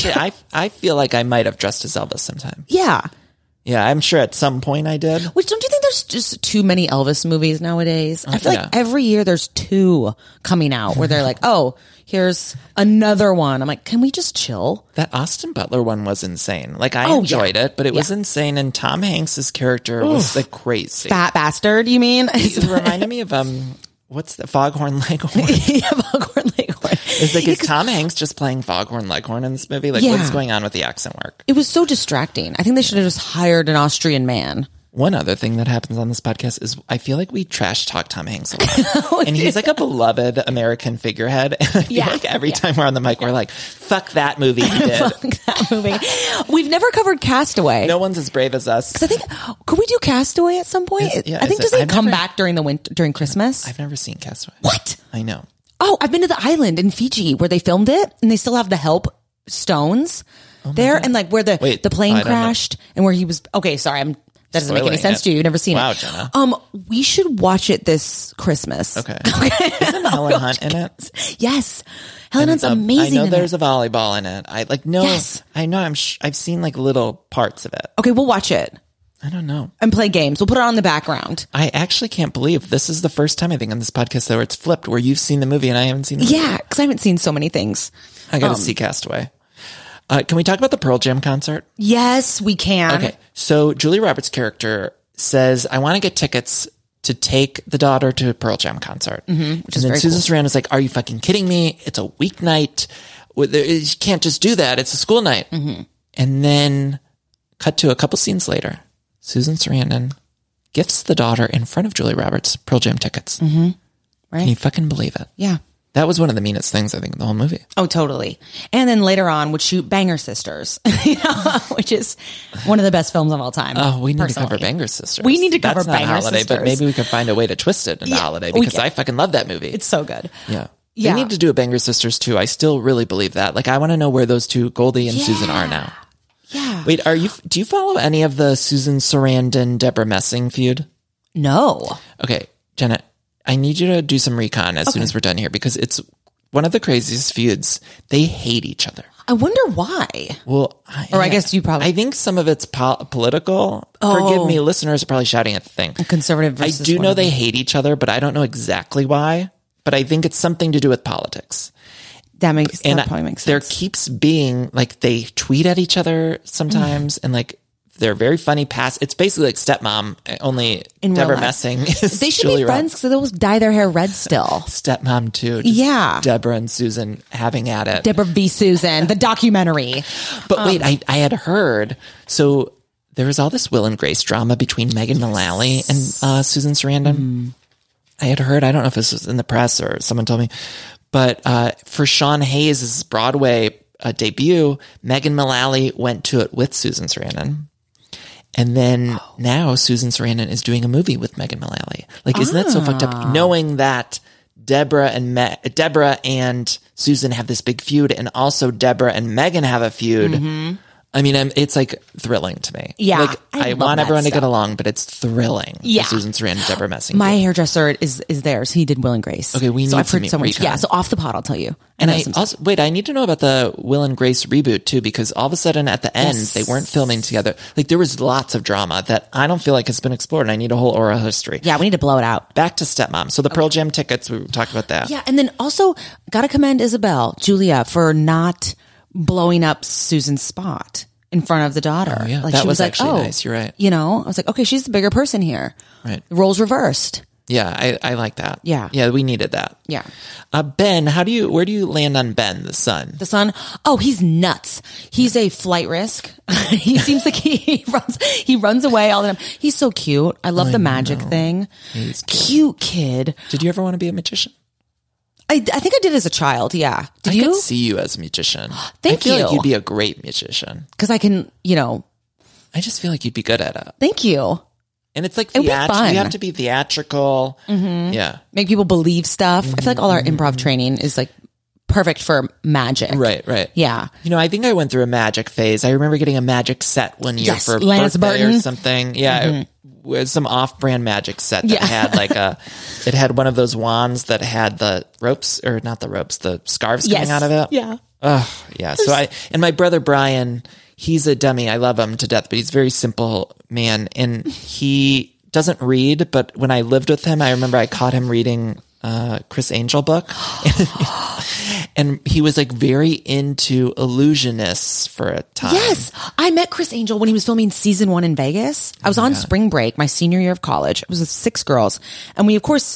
I feel like I might have dressed as Elvis sometime. Yeah. Yeah, I'm sure at some point I did. Which, don't you think there's just too many Elvis movies nowadays? I feel like every year there's 2 coming out where they're like, oh, here's another one. I'm like, can we just chill? That Austin Butler one was insane. Like, I enjoyed it, but it was insane. And Tom Hanks's character was like crazy. Fat bastard, you mean? It reminded me of, what's the Foghorn Leghorn? Yeah, Foghorn Leghorn. It's like, is Tom Hanks just playing Foghorn Leghorn in this movie? Like, what's going on with the accent work? It was so distracting. I think they should have just hired an Austrian man. One other thing that happens on this podcast is I feel like we trash talk Tom Hanks a lot. And he's like a beloved American figurehead. And I feel like every time we're on the mic, we're like, fuck that movie he did. Fuck that movie. We've never covered Castaway. No one's as brave as us. Because I think, could we do Castaway at some point? I think does it come back during the winter, during Christmas? I've never seen Castaway. What? I know. Oh, I've been to the island in Fiji where they filmed it, and they still have the help stones there, and like where the plane crashed and where he was. Okay, sorry, that doesn't make any sense to you. You've never seen it. Jenna. We should watch it this Christmas. Okay. Isn't Helen Hunt in it? Yes. Helen Hunt's amazing. I know there's a volleyball in it. Yes. I know I've seen like little parts of it. Okay, we'll watch it. I don't know. And play games. We'll put it on the background. I actually can't believe this is the first time I think on this podcast though where it's flipped, where you've seen the movie and I haven't seen the movie. Yeah, because I haven't seen so many things. I got to see Castaway. Can we talk about the Pearl Jam concert? Yes, we can. Okay. So Julia Roberts' character says, I want to get tickets to take the daughter to a Pearl Jam concert. Mm-hmm, which is and then very Susan cool. Sarandon's like, are you fucking kidding me? It's a weeknight. You can't just do that. It's a school night. Mm-hmm. And then cut to a couple scenes later, Susan Sarandon gifts the daughter in front of Julia Roberts Pearl Jam tickets. Mm-hmm. Right. Can you fucking believe it? Yeah. That was one of the meanest things, I think, in the whole movie. Oh, totally. And then later on would shoot Banger Sisters, which is one of the best films of all time. Oh, we need to cover Banger Sisters. We need to cover That's not Banger Holiday, Sisters. but maybe we could find a way to twist it into Holiday because I fucking love that movie. It's so good. Yeah. Yeah. They need to do a Banger Sisters too. I still really believe that. Like, I want to know where those two, Goldie and Susan, are now. Yeah. Wait, do you follow any of the Susan Sarandon, Deborah Messing feud? No. Okay, Jenna, I need you to do some recon as soon as we're done here because it's one of the craziest feuds. They hate each other. I wonder why. Well, I guess you probably. I think some of it's political. Forgive me, listeners are probably shouting at the thing. Conservative versus I do know they hate each other, but I don't know exactly why. But I think it's something to do with politics. That probably makes sense. There keeps being like they tweet at each other sometimes, and like they're very funny. It's basically like Stepmom, only In Deborah real life. Messing. Is They should Julia be friends because they'll dye their hair red still. Stepmom too. Yeah. Deborah and Susan having at it. Deborah v. Susan, the documentary. But wait, I had heard, so there was all this Will and Grace drama between Megan Mullally and Susan Sarandon. I had heard, I don't know if this was in the press or someone told me, but for Sean Hayes' Broadway debut, Megan Mullally went to it with Susan Sarandon. And then now Susan Sarandon is doing a movie with Megan Mullally. Like, isn't that so fucked up? Knowing that Deborah and Susan have this big feud, and also Deborah and Megan have a feud. Mm-hmm. I mean, it's like thrilling to me. Yeah, like I want everyone to get along, but it's thrilling. Yeah, Susan Sarandon, Deborah Messing. My hairdresser is theirs. He did Will and Grace. Okay, we need I've heard some so much. recon. Yeah, so off the pod, I'll tell you. And I also I need to know about the Will and Grace reboot too, because all of a sudden at the end they weren't filming together. Like there was lots of drama that I don't feel like has been explored. And I need a whole oral history. Yeah, we need to blow it out. Back to Stepmom. So the Pearl Jam tickets, we talked about that. Yeah, and then also got to commend Julia, for not blowing up Susan's spot in front of the daughter. Oh, yeah. Like That she was like, actually nice. You're right. You know, I was like, okay, she's the bigger person here. Right. The roles reversed. Yeah, I like that. Yeah. Yeah, we needed that. Yeah. Ben, where do you land on Ben, the son? The son, oh, he's nuts. He's a flight risk. He seems like he runs away all the time. He's so cute. I love the magic thing. He's cute kid. Did you ever want to be a magician? I think I did as a child. Yeah. Did I you? could see you as a magician. Thank I feel you. like you'd be a great magician. Because I can, I just feel like you'd be good at it. Thank you. And it's like It'd be theatrical. fun. You have to be theatrical. Mm-hmm. Yeah. Make people believe stuff. I feel like all our improv training is like perfect for magic. Right. Yeah. I think I went through a magic phase. I remember getting a magic set one year Yes, for Lance birthday Burton. or something. Yeah. It was some off-brand magic set that had it had one of those wands that had the ropes, or not the ropes, the scarves coming out of it. Yeah. Oh, yeah. So and my brother Brian, he's a dummy. I love him to death, but he's a very simple man, and he doesn't read. But when I lived with him, I remember I caught him reading Chris Angel book, and he was like very into illusionists for a time. Yes. I met Chris Angel when he was filming season 1 in Vegas. I was on spring break, my senior year of college. It was with 6 girls. And we, of course,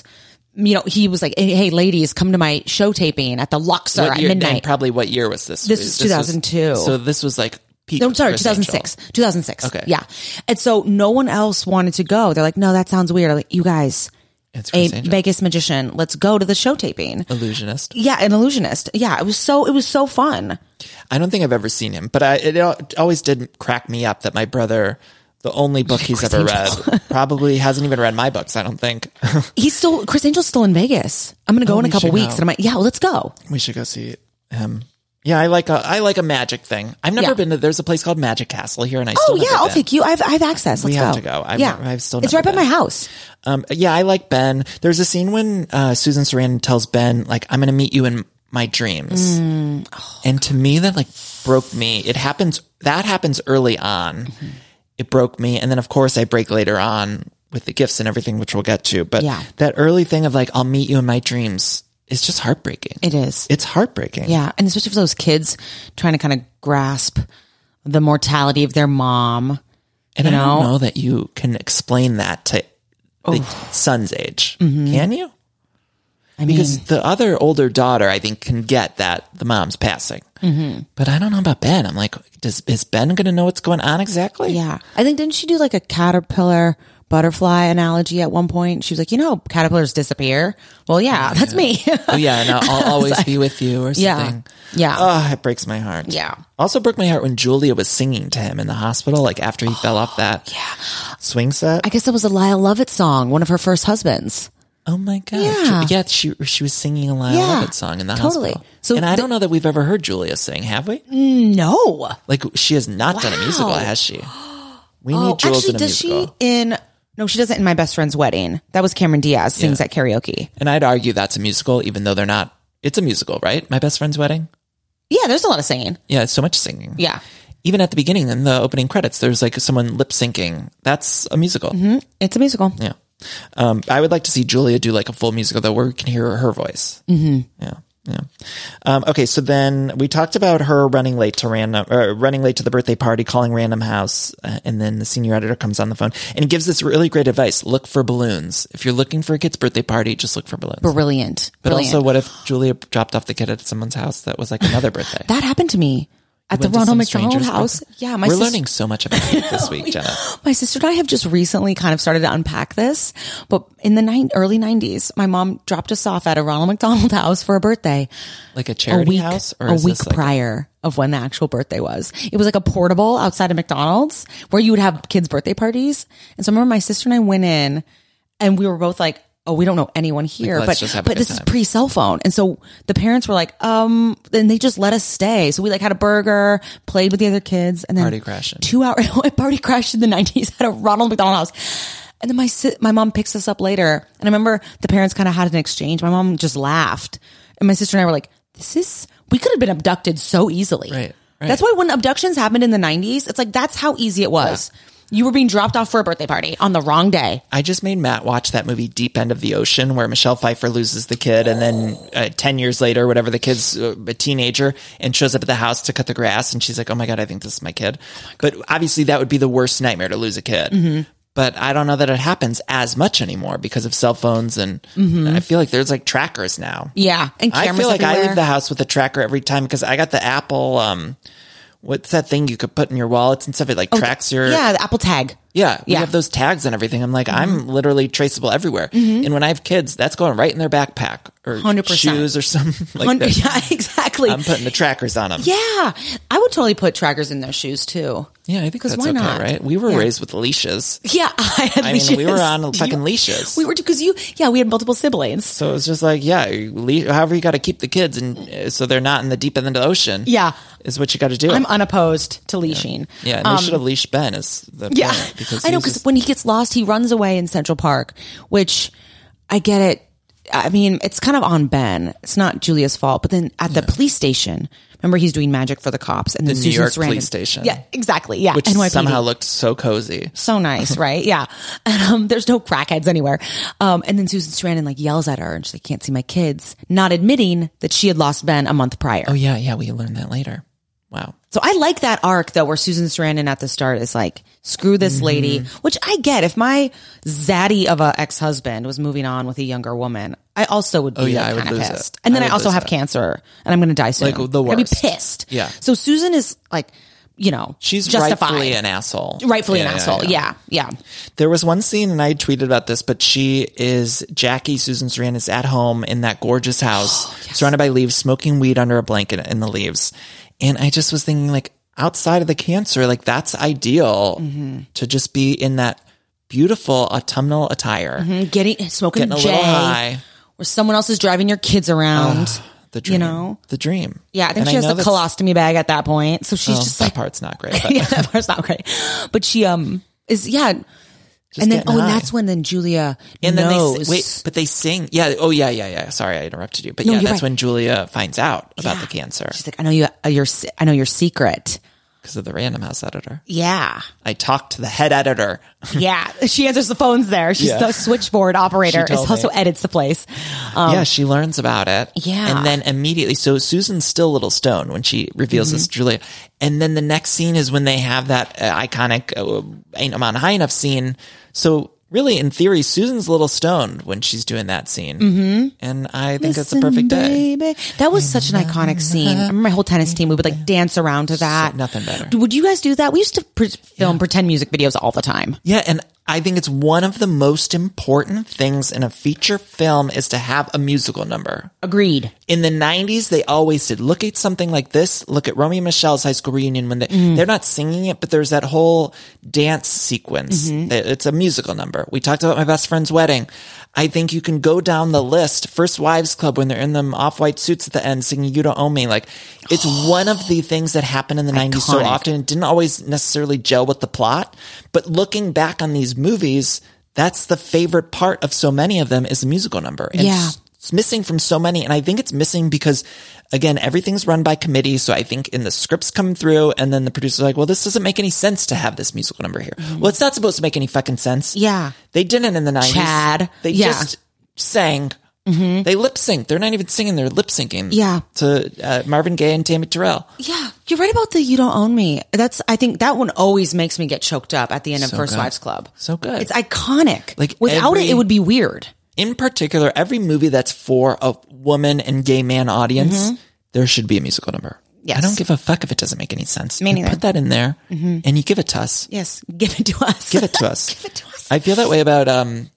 he was like, hey, ladies, come to my show taping at the Luxor at midnight. Probably what year was this? This was 2002. So this was like peak. No, sorry, Chris 2006. Angel. 2006. Okay. Yeah. And so no one else wanted to go. They're like, no, that sounds weird. I'm like, you guys, it's a Chris Angel. Vegas magician. Let's go to the show taping. Illusionist. Yeah, an illusionist. Yeah, it was so fun. I don't think I've ever seen him, but it always did crack me up that my brother, the only book he's ever read, probably hasn't even read my books, I don't think. Chris Angel's still in Vegas. I'm going to go in a couple weeks. And I'm like, yeah, well, let's go. We should go see him. Yeah, I like a magic thing. I've never been to, there's a place called Magic Castle here, and I still never I'll been. take you. I have access. Let's we go. have to go. I've still it's never right by been. my house. Yeah, I like Ben. There's a scene when Susan Sarandon tells Ben, like, I'm going to meet you in my dreams. And to me, that like broke me. That happens early on. Mm-hmm. It broke me. And then of course I break later on with the gifts and everything, which we'll get to. But that early thing of like, I'll meet you in my dreams, is just heartbreaking. It is. It's heartbreaking. Yeah. And especially for those kids trying to kind of grasp the mortality of their mom. And I don't know that you can explain that to the son's age. Mm-hmm. Can you? Because the other older daughter, I think, can get that the mom's passing. Mm-hmm. But I don't know about Ben. I'm like, is Ben going to know what's going on exactly? Yeah. I think, didn't she do like a caterpillar butterfly analogy at one point? She was like, caterpillars disappear. Well, that's me. Oh, yeah. And I'll always be with you or something. Yeah. Oh, it breaks my heart. Yeah. Also broke my heart when Julia was singing to him in the hospital, like after he fell off that swing set. I guess that was a Lyle Lovett song, one of her first husbands. Oh my God. Yeah. She was singing a Lyle Lovett song in the hospital. So I don't know that we've ever heard Julia sing, have we? No. Like, she has not done a musical, has she? We need Jules in a musical. No, she doesn't in My Best Friend's Wedding. That was Cameron Diaz sings at karaoke. And I'd argue that's a musical, even though they're not. It's a musical, right? My Best Friend's Wedding? Yeah, there's a lot of singing. Yeah, it's so much singing. Yeah. Even at the beginning, in the opening credits, there's like someone lip syncing. That's a musical. Mm-hmm. It's a musical. Yeah. I would like to see Julia do like a full musical though, where we can hear her voice. Mm-hmm. Yeah. Okay. So then we talked about her running late to the birthday party, calling Random House. And then the senior editor comes on the phone and he gives this really great advice. Look for balloons. If you're looking for a kid's birthday party, just look for balloons. Brilliant. But also, what if Julia dropped off the kid at someone's house that was like another birthday? That happened to me. At the Ronald McDonald House. Yeah, we're learning so much about it this week, Jenna. My sister and I have just recently kind of started to unpack this. But in the early 90s, my mom dropped us off at a Ronald McDonald House for a birthday. Like a charity house? Or a week prior of when the actual birthday was. It was like a portable outside of McDonald's where you would have kids' birthday parties. And so I remember my sister and I went in and we were both like, oh, we don't know anyone here, like, but this is pre-cell phone. And so the parents were like, then they just let us stay. So we like had a burger, played with the other kids, and then party crashing. 2 hour party crashed in the 90s at a Ronald McDonald House. And then my mom picks us up later. And I remember the parents kind of had an exchange. My mom just laughed. And my sister and I were like, we could have been abducted so easily. Right. That's why when abductions happened in the 90s, it's like, that's how easy it was. Yeah. You were being dropped off for a birthday party on the wrong day. I just made Matt watch that movie Deep End of the Ocean where Michelle Pfeiffer loses the kid and then 10 years later, whatever, the kid's a teenager and shows up at the house to cut the grass and she's like, oh my God, I think this is my kid. But obviously that would be the worst nightmare to lose a kid. Mm-hmm. But I don't know that it happens as much anymore because of cell phones. And I feel like there's like trackers now. Yeah. And I cameras feel like I everywhere. leave the house with a tracker every time because I got the Apple, what's that thing you could put in your wallets and stuff? It like tracks your. Yeah, the Apple Tag. Yeah, we Yeah. have those tags and everything. I'm like, I'm literally traceable everywhere. And when I have kids, that's going right in their backpack or 100%. shoes or something like that. Yeah, exactly. I'm putting the trackers on them. Yeah. I would totally put trackers in their shoes too. Yeah, I think that's why okay, not? right? We were Yeah. raised with leashes. Yeah, I had I leashes. mean, we were on fucking leashes. We were, because we had multiple siblings. So it's just like, yeah, however you got to keep the kids and so they're not in the deep end of the ocean. Yeah. Is what you got to do. I'm unopposed to leashing. Yeah, and they should have leashed Ben is the Yeah. point. Because I know, he's because just- when he gets lost, he runs away in Central Park, which I get it. I mean, it's kind of on Ben. It's not Julia's fault. But then at the police station, remember he's doing magic for the cops. And The then New Susan York Sarandon. police station. Yeah, exactly. Yeah. which NYPD. somehow looked so cozy. So nice, right? Yeah. And there's no crackheads anywhere. And then Susan Sarandon like yells at her and she's like, can't see my kids, not admitting that she had lost Ben a month prior. Oh, yeah, we learned that later. Wow. So I like that arc though, where Susan Sarandon at the start is like, screw this lady, which I get. If my zaddy of a ex-husband was moving on with a younger woman, I also would be I would kind of lose pissed. it. And then I I would also lose have it. cancer and I'm going to die soon. Like, the I'd be worst. pissed. Yeah. So Susan is like, She's justified. rightfully an asshole. Rightfully Yeah, an asshole. Yeah. There was one scene, and I tweeted about this, but Jackie, Susan Sarandon, is at home in that gorgeous house, surrounded by leaves, smoking weed under a blanket in the leaves. And I just was thinking, like, outside of the cancer, like, that's ideal to just be in that beautiful autumnal attire. Smoking Getting a J, little high. where someone else is driving your kids around. The dream. You know? The dream. Yeah, I think And she has know a that's- colostomy bag at that point. So she's just that like, part's not great. But yeah, that part's not great. But she is and then getting high. and that's when then Julia And then knows. but they sing. Yeah. Oh, yeah. Sorry, I interrupted you. But No, yeah, you're that's right. when Julia finds out about the cancer She's like, I know your secret. because of the Random House editor. Yeah. I talked to the head editor. Yeah. She answers the phones there. She's Yeah. the switchboard operator. She told Also me. edits the place. Yeah, she learns about it. Yeah. And then immediately, so Susan's still a little stoned when she reveals this to Julia. And then the next scene is when they have that iconic Ain't I'm on High Enough scene. So really, in theory, Susan's a little stoned when she's doing that scene. And I think it's a perfect day. Baby. That was such an iconic scene. I remember my whole tennis team, we would like dance around to that. Nothing better. Would you guys do that? We used to film pretend music videos all the time. Yeah, and I think it's one of the most important things in a feature film is to have a musical number. Agreed. In the 90s, they always did. Look at something like this. Look at Romeo and Michelle's high school reunion when they're not singing it, but there's that whole dance sequence. It's a musical number. We talked about My Best Friend's Wedding. I think you can go down the list. First Wives Club, when they're in them off-white suits at the end singing You Don't Own Me. Like, it's one of the things that happened in the 90s so Iconic. often. It didn't always necessarily gel with the plot. But looking back on these movies, that's the favorite part of so many of them is the musical number. And Yeah. it's missing from so many. And I think it's missing because, again, everything's run by committee. So I think in the scripts come through and then the producer's like, well, this doesn't make any sense to have this musical number here. Well, it's not supposed to make any fucking sense. Yeah. They didn't in the 90s. Chad. They Yeah. just sang. They lip sync. They're not even singing. They're lip syncing. Yeah. To Marvin Gaye and Tammy Terrell. Yeah, you're right about the You Don't Own Me. I think that one always makes me get choked up at the end of So First good. Wives Club. So good. It's iconic. Like without it would be weird. In particular, every movie that's for a woman and gay man audience, there should be a musical number. Yes. I don't give a fuck if it doesn't make any sense. Me You neither. put that in there and you give it to us. Yes, give it to us. Give it to us. Give it to us. I feel that way about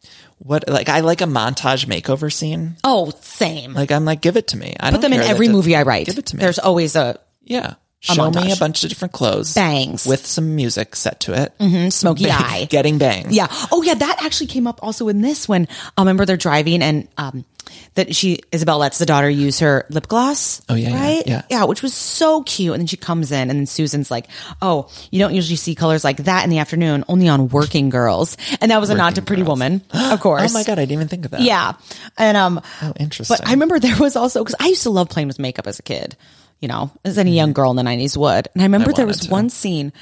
I like a montage makeover scene. Oh, same. Like I'm like, give it to me. I Put don't them in care every that movie I write. Give it to me. There's always a Show me montage. a bunch of different clothes. Bangs. With some music set to it. smoky eye. Getting bangs. Yeah. Oh, yeah. That actually came up also in this when I remember they're driving and that Isabel lets the daughter use her lip gloss. Oh, yeah, right. yeah. which was so cute. And then she comes in, and then Susan's like, "Oh, you don't usually see colors like that in the afternoon, only on Working Girls." And that was a nod to Pretty Woman, of course. Oh my God, I didn't even think of that. Yeah. And Oh, interesting. but I remember there was also, because I used to love playing with makeup as a kid, as any young girl in the 90s would. And I remember there was wanted to. one scene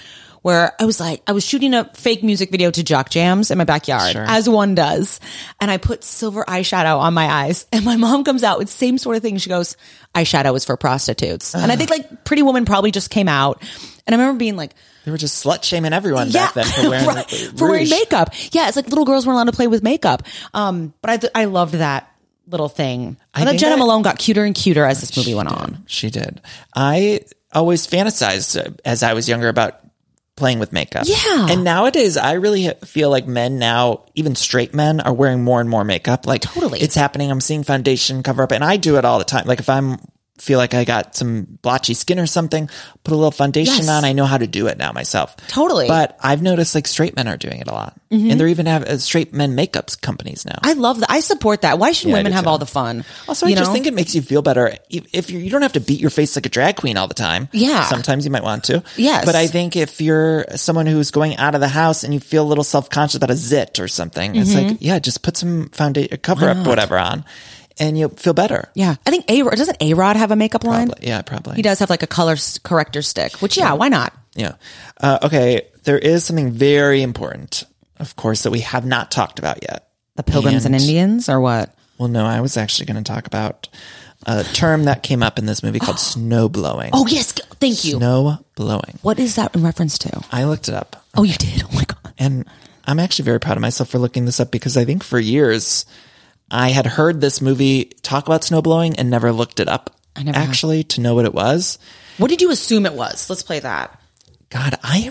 where I was shooting a fake music video to Jock Jams in my backyard, as one does. And I put silver eyeshadow on my eyes, and my mom comes out with the same sort of thing. She goes, eyeshadow is for prostitutes. And I think like Pretty Woman probably just came out. And I remember being like, they were just slut shaming everyone back then for wearing, for wearing makeup. Yeah. It's like little girls weren't allowed to play with makeup. But I loved that little thing. And then Jenna Malone got cuter and cuter as this movie went on. She did. I always fantasized as I was younger about playing with makeup. Yeah. And nowadays, I really feel like men now, even straight men, are wearing more and more makeup. Like, totally. It's happening. I'm seeing foundation cover up, and I do it all the time. Like, if I'm feel like I got some blotchy skin or something, put a little foundation on. I know how to do it now myself. Totally. But I've noticed like straight men are doing it a lot. And they're even have straight men makeup companies now. I love that. I support that. Why should women have all the fun? Also, I just think it makes you feel better. If you don't have to beat your face like a drag queen all the time. Yeah. Sometimes you might want to. Yes. But I think if you're someone who's going out of the house and you feel a little self-conscious about a zit or something, it's like, yeah, just put some foundation, cover up, whatever on. And you'll feel better. Yeah. I think doesn't A-Rod have a makeup line? Yeah, probably. He does have like a color corrector stick, which, why not? Yeah. Okay. There is something very important, of course, that we have not talked about yet. The Pilgrims and Indians or what? Well, no, I was actually going to talk about a term that came up in this movie called snow blowing. Oh, yes. Thank you. Snow blowing. What is that in reference to? I looked it up. Oh, you did? Oh my God. And I'm actually very proud of myself for looking this up because I think for years I had heard this movie talk about snowblowing and never looked it up to know what it was. What did you assume it was? Let's play that. God, I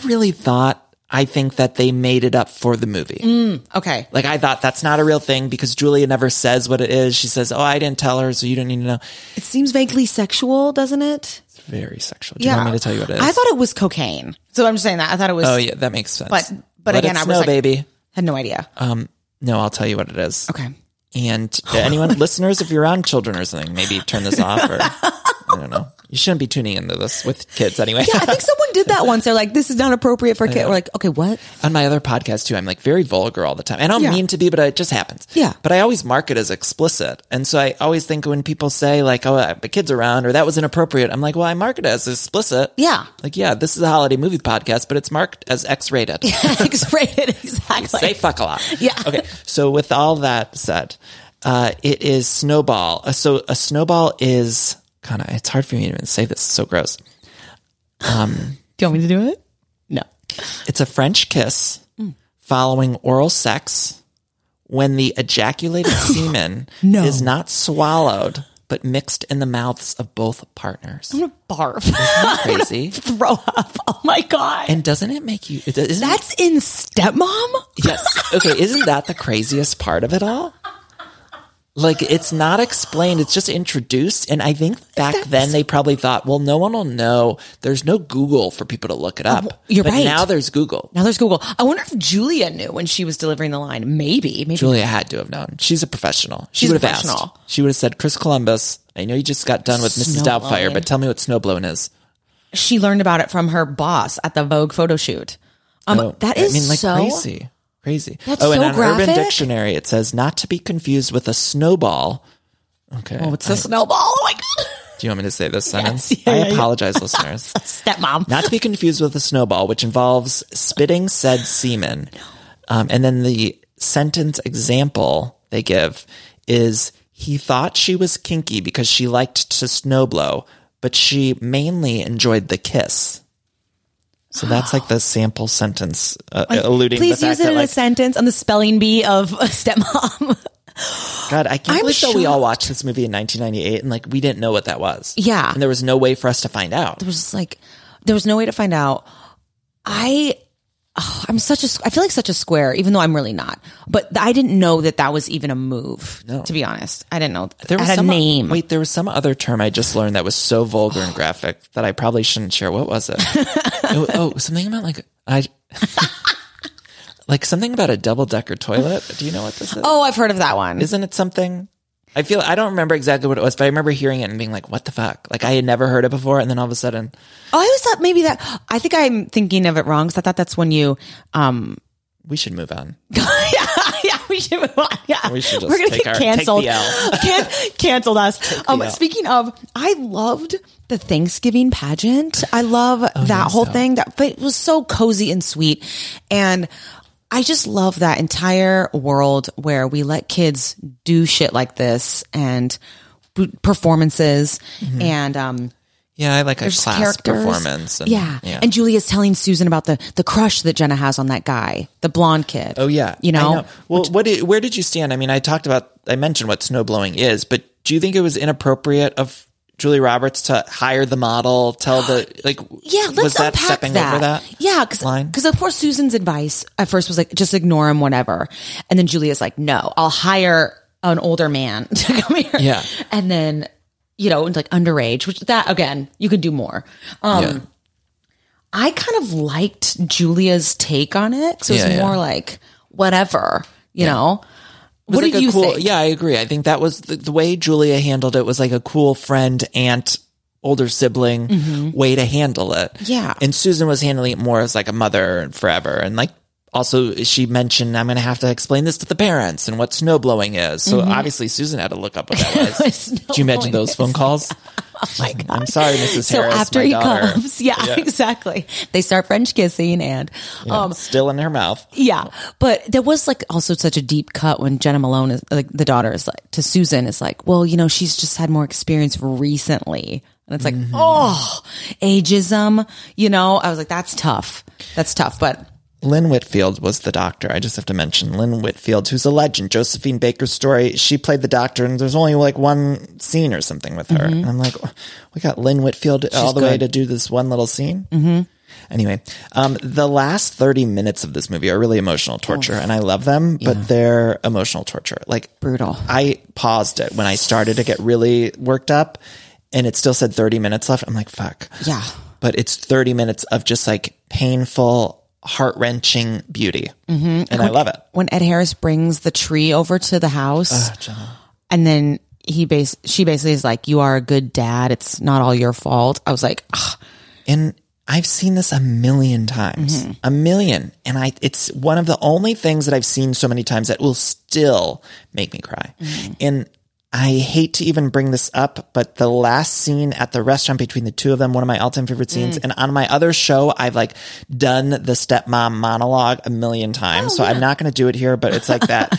think that they made it up for the movie. Okay. Like I thought that's not a real thing because Julia never says what it is. She says, oh, I didn't tell her, so you don't need to know. It seems vaguely sexual, doesn't it? It's very sexual. Do you want me to tell you what it is? I thought it was cocaine. So I'm just saying that. I thought it was. Oh, yeah, that makes sense. But again, it's I was like, baby. Had no idea. No, I'll tell you what it is. Okay. And anyone, listeners, if you're around children or something, maybe turn this off or I don't know. You shouldn't be tuning into this with kids anyway. Yeah, I think someone did that once. They're like, this is not appropriate for kids. We're like, okay, what? On my other podcast too, I'm like very vulgar all the time. I don't mean to be, but it just happens. Yeah. But I always mark it as explicit. And so I always think when people say like, oh, the kid's around or that was inappropriate, I'm like, well, I mark it as explicit. Yeah. Like, yeah, this is a holiday movie podcast, but it's marked as X-rated. Yeah, X-rated, exactly. Say fuck a lot. Yeah. Okay. So with all that said, it is Snowball. So a snowball is kind of, it's hard for me to even say this. It's so gross. Do you want me to do it? No. It's a French kiss following oral sex when the ejaculated semen is not swallowed, but mixed in the mouths of both partners. I'm going to barf. Isn't that crazy? Throw up. Oh my God. And doesn't it make you... That's in Stepmom? Yes. Okay, isn't that the craziest part of it all? Like, it's not explained. It's just introduced. And I think back then they probably thought, well, no one will know. There's no Google for people to look it up. You're right. Now there's Google. I wonder if Julia knew when she was delivering the line. Maybe. Julia had to have known. She's a professional. She would have asked. She would have said, Chris Columbus, I know you just got done with Mrs. Doubtfire, but tell me what snowblowing is. She learned about it from her boss at the Vogue photo shoot. That is crazy. That's and so on graphic. Urban Dictionary, it says not to be confused with a snowball. Okay. Oh, it's a snowball. Oh my God. Do you want me to say this sentence? Yes. I apologize, listeners. Stepmom. Not to be confused with a snowball, which involves spitting said semen. And then the sentence example they give is, he thought she was kinky because she liked to snowblow, but she mainly enjoyed the kiss. So that's like the sample sentence alluding to the fact please use it in a sentence on the spelling bee of Stepmom. God, I can't believe that we all watched this movie in 1998 and like we didn't know what that was. Yeah. And there was no way for us to find out. There was no way to find out. I feel like such a square, even though I'm really not. But I didn't know that was even a move, to be honest. I didn't know. There was a name. Wait, there was some other term I just learned that was so vulgar and graphic that I probably shouldn't share. What was it? Something about like something about a double-decker toilet. Do you know what this is? Oh, I've heard of that one. Isn't it something? I don't remember exactly what it was, but I remember hearing it and being like, what the fuck? Like I had never heard it before. And then all of a sudden. Oh, I always thought maybe I think I'm thinking of it wrong because I thought that's when you, we should move on. yeah, we we should move on. Yeah. We should just We're gonna take get canceled. Take the L. Canceled us. the L. Speaking of, I loved the Thanksgiving pageant. I love that whole thing. But it was so cozy and sweet. And I just love that entire world where we let kids do shit like this and performances and Yeah, I like a there's class characters. performance. And, yeah. And Julia's telling Susan about the crush that Jenna has on that guy, the blonde kid. Oh yeah, you know. I know. Well, where did you stand? I mean, I mentioned what snowblowing is, but do you think it was inappropriate of Julia Roberts to hire the model? Tell the yeah, let's was that unpack stepping that. over that? Yeah, because of course Susan's advice at first was like just ignore him, whatever, and then Julia's like, no, I'll hire an older man to come here. Yeah, and then. You know, like underage, which that again, you could do more. I kind of liked Julia's take on it. So it's more like whatever, you know. What like did you think? Yeah, I agree. I think that was the way Julia handled it was like a cool friend, aunt, older sibling way to handle it. Yeah. And Susan was handling it more as like a mother forever. And like, also, she mentioned, I'm going to have to explain this to the parents and what snowblowing is. So obviously Susan had to look up what that was. Did you imagine those phone calls? Oh my God. I'm sorry, Mrs. So Harris. after my he daughter. comes, yeah, exactly. They start French kissing and still in her mouth. Yeah. But there was like also such a deep cut when Jenna Malone is like the daughter is like to Susan is like, well, you know, she's just had more experience recently. And it's like, oh, ageism, you know, I was like, that's tough. That's tough. But Lynn Whitfield was the doctor. I just have to mention Lynn Whitfield, who's a legend. Josephine Baker's story. She played the doctor, and there's only like one scene or something with her. And I'm like, oh, we got Lynn Whitfield all the way to do this one little scene. Anyway, the last 30 minutes of this movie are really emotional torture, and I love them, but they're emotional torture. Like brutal. I paused it when I started to get really worked up, and it still said 30 minutes left. I'm like, fuck. Yeah. But it's 30 minutes of just like painful, heart-wrenching beauty. And I love it. When Ed Harris brings the tree over to the house and then she basically is like, you are a good dad. It's not all your fault. I was like, ugh. And I've seen this a million times, a million. And it's one of the only things that I've seen so many times that will still make me cry. And I hate to even bring this up, but the last scene at the restaurant between the two of them, one of my all-time favorite scenes. And on my other show, I've like done the stepmom monologue a million times. I'm not going to do it here, but it's like that.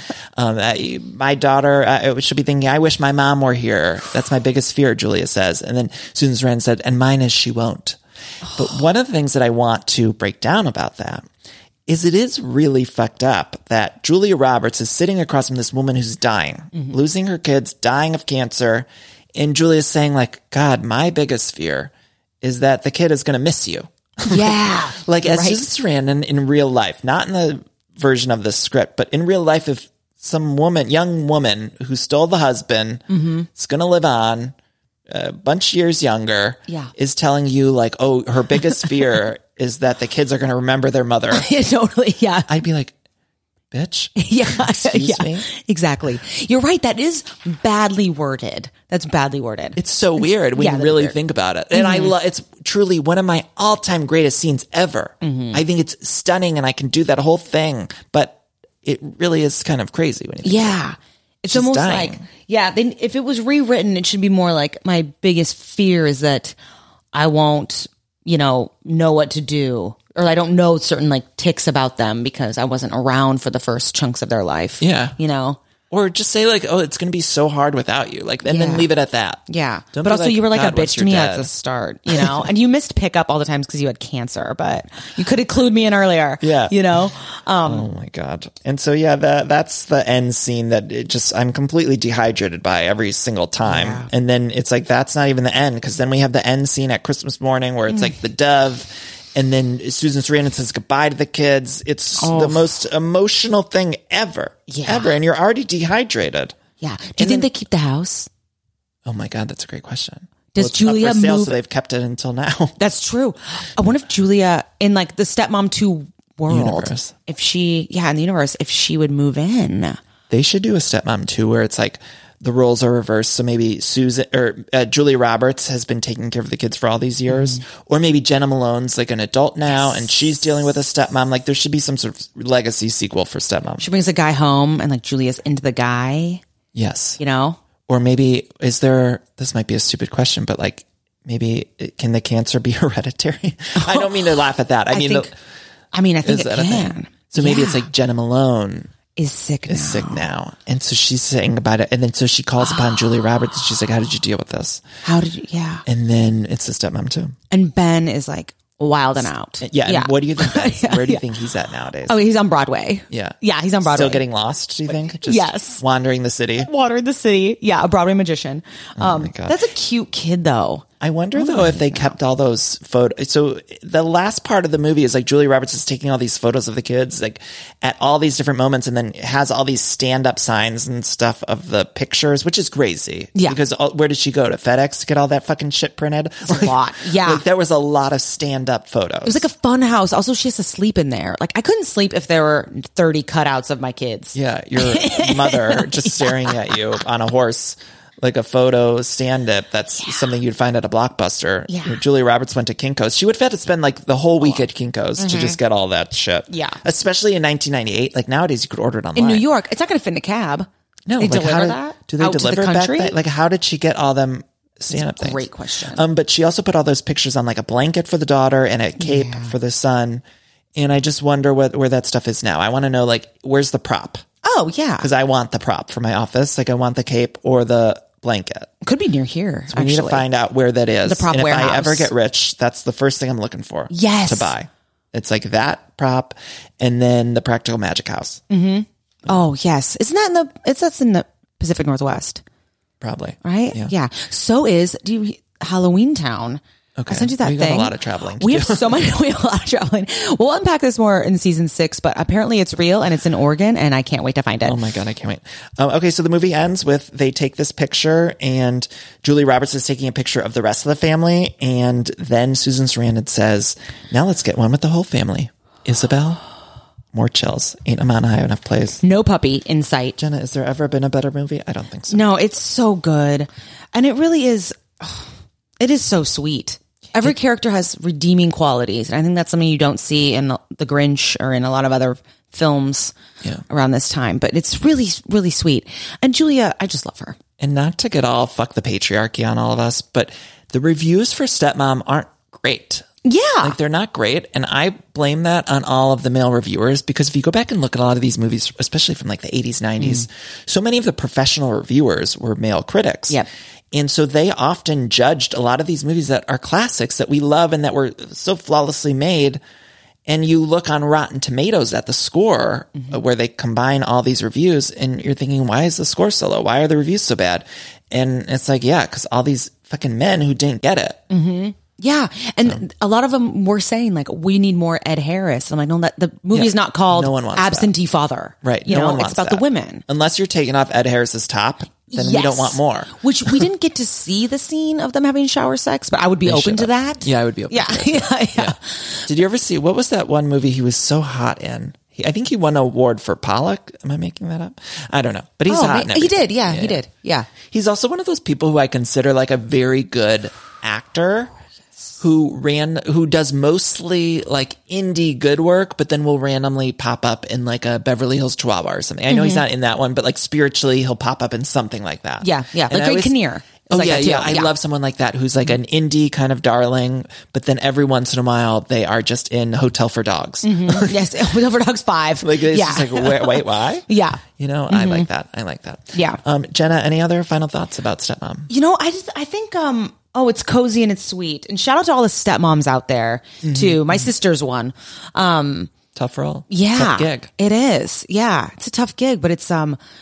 My daughter should be thinking, I wish my mom were here. That's my biggest fear, Julia says. And then Susan Sarandon said, and mine is she won't. But one of the things that I want to break down about that is it is really fucked up that Julia Roberts is sitting across from this woman who's dying, losing her kids, dying of cancer. And Julia's saying like, God, my biggest fear is that the kid is going to miss you. Yeah. Like as Susan Sarandon in real life, not in the version of the script, but in real life, if some young woman who stole the husband is going to live on a bunch of years younger is telling you like, oh, her biggest fear is that the kids are going to remember their mother. Totally. Yeah. I'd be like, bitch. Yeah. Excuse me? Exactly. You're right. That is badly worded. That's badly worded. It's so weird when you really think about it. And it's truly one of my all-time greatest scenes ever. I think it's stunning and I can do that whole thing, but it really is kind of crazy when you think about it. It's She's almost dying. like, if it was rewritten, it should be more like my biggest fear is that I won't, know what to do, or I don't know certain like ticks about them because I wasn't around for the first chunks of their life. Yeah. Or just say like, oh, it's going to be so hard without you. Like, and then leave it at that. Yeah. Don't but be also like, you were like God, a bitch to me at the start, and you missed pickup all the times because you had cancer, but you could have clued me in earlier. Yeah. Oh my God. And so, that's the end scene that I'm completely dehydrated by every single time. Yeah. And then it's like, that's not even the end. Cause then we have the end scene at Christmas morning where it's like the dove. And then Susan Sarandon says goodbye to the kids. It's the most emotional thing ever. Ever. And you're already dehydrated. Yeah. Do you think they keep the house? Oh my God, that's a great question. Does Julia up for sale, move? So they've kept it until now. That's true. I wonder if Julia, in like the Stepmom 2 world, universe. in the universe, if she would move in. They should do a Stepmom 2 where it's like the roles are reversed. So maybe Susan or Julia Roberts has been taking care of the kids for all these years, or maybe Jenna Malone's like an adult now and she's dealing with a stepmom. Like there should be some sort of legacy sequel for stepmom. She brings a guy home and like Julia's into the guy. Yes. You know? Or maybe this might be a stupid question, but like maybe can the cancer be hereditary? I don't mean to laugh at that. I think it can. So maybe it's like Jenna Malone is sick now. And so she's saying about it. And then so she calls upon Julia Roberts and she's like, how did you deal with this? Yeah. And then it's the stepmom too. And Ben is like wild and out. Yeah. And what do you think? Where do you think he's at nowadays? Oh, he's on Broadway. Yeah. Yeah, he's on Broadway. Still getting lost, do you think? Just yes. Wandering the city. Yeah, a Broadway magician. Oh my God. That's a cute kid though. I wonder though if they kept all those photos. So the last part of the movie is like Julia Roberts is taking all these photos of the kids like at all these different moments, and then has all these stand-up signs and stuff of the pictures, which is crazy. Yeah. Because where did she go to FedEx to get all that fucking shit printed? It's a lot. Yeah. Like there was a lot of stand-up photos. It was like a fun house. Also, she has to sleep in there. Like I couldn't sleep if there were 30 cutouts of my kids. Yeah. Your mother just staring at you on a horse. Like a photo stand-up, that's something you'd find at a Blockbuster. Yeah. Julia Roberts went to Kinko's. She would have had to spend like the whole week at Kinko's to just get all that shit. Yeah. Especially in 1998. Like nowadays you could order it online. In New York, it's not going to fit in a cab. No. They like deliver that? Do they out deliver to the country? back then? Like how did she get all them stand-up things? Great question. But she also put all those pictures on like a blanket for the daughter and a cape for the son. And I just wonder where that stuff is now. I want to know like, where's the prop? Oh, yeah. Because I want the prop for my office. Like I want the cape or the blanket. Could be near here. So we need to find out where that is. The prop and warehouse. If I ever get rich, that's the first thing I'm looking for. Yes. To buy. It's like that prop and then the Practical Magic House. Mm-hmm. Oh, yes. Isn't that that's in the Pacific Northwest? Probably. Right? Yeah. So is Halloween Town. Okay. I sent you that we thing. got a lot of traveling. We have a lot of traveling. We'll unpack this more in season 6, but apparently it's real and it's in Oregon and I can't wait to find it. Oh my God, I can't wait. Okay, so the movie ends with they take this picture and Julie Roberts is taking a picture of the rest of the family, and then Susan Sarandon says, now let's get one with the whole family. Isabel? More chills. Ain't a mountain high enough place. No puppy in sight. Jenna, has there ever been a better movie? I don't think so. No, it's so good. And it really is, it is so sweet. Every character has redeeming qualities. And I think that's something you don't see in The Grinch or in a lot of other films around this time. But it's really, really sweet. And Julia, I just love her. And not to get all fuck the patriarchy on all of us, but the reviews for Stepmom aren't great. Yeah. Like they're not great. And I blame that on all of the male reviewers, because if you go back and look at a lot of these movies, especially from like the 80s, 90s, so many of the professional reviewers were male critics. Yep. And so they often judged a lot of these movies that are classics that we love and that were so flawlessly made. And you look on Rotten Tomatoes at the score where they combine all these reviews and you're thinking, why is the score so low? Why are the reviews so bad? And it's like, yeah, because all these fucking men who didn't get it. Mm-hmm. Yeah. And a lot of them were saying like, we need more Ed Harris. And I'm like, no, the movie is not called Absentee Father. Right. You know, it's about the women. Unless you're taking off Ed Harris's top, then we don't want more. Which we didn't get to see the scene of them having shower sex, but I would be open to that. Yeah, I would be open to that. Yeah. Did you ever see, what was that one movie he was so hot in? I think he won an award for Pollock. Am I making that up? I don't know. But he's hot in everything. He did. Yeah, he did. Yeah. He's also one of those people who I consider like a very good actor. Who does mostly like indie good work, but then will randomly pop up in like a Beverly Hills Chihuahua or something. I know he's not in that one, but like spiritually he'll pop up in something like that. Yeah. Yeah. And like Greg Kinnear. Oh like yeah. I love someone like that who's like an indie kind of darling, but then every once in a while they are just in Hotel for Dogs. Yes. Hotel for Dogs 5. Like it's just like, wait, why? Yeah. You know, I like that. Yeah. Jenna, any other final thoughts about Stepmom? You know, I think, it's cozy and it's sweet. And shout out to all the stepmoms out there too. My sister's one. Tough role. Yeah. Tough gig. It is. Yeah. It's a tough gig, but it's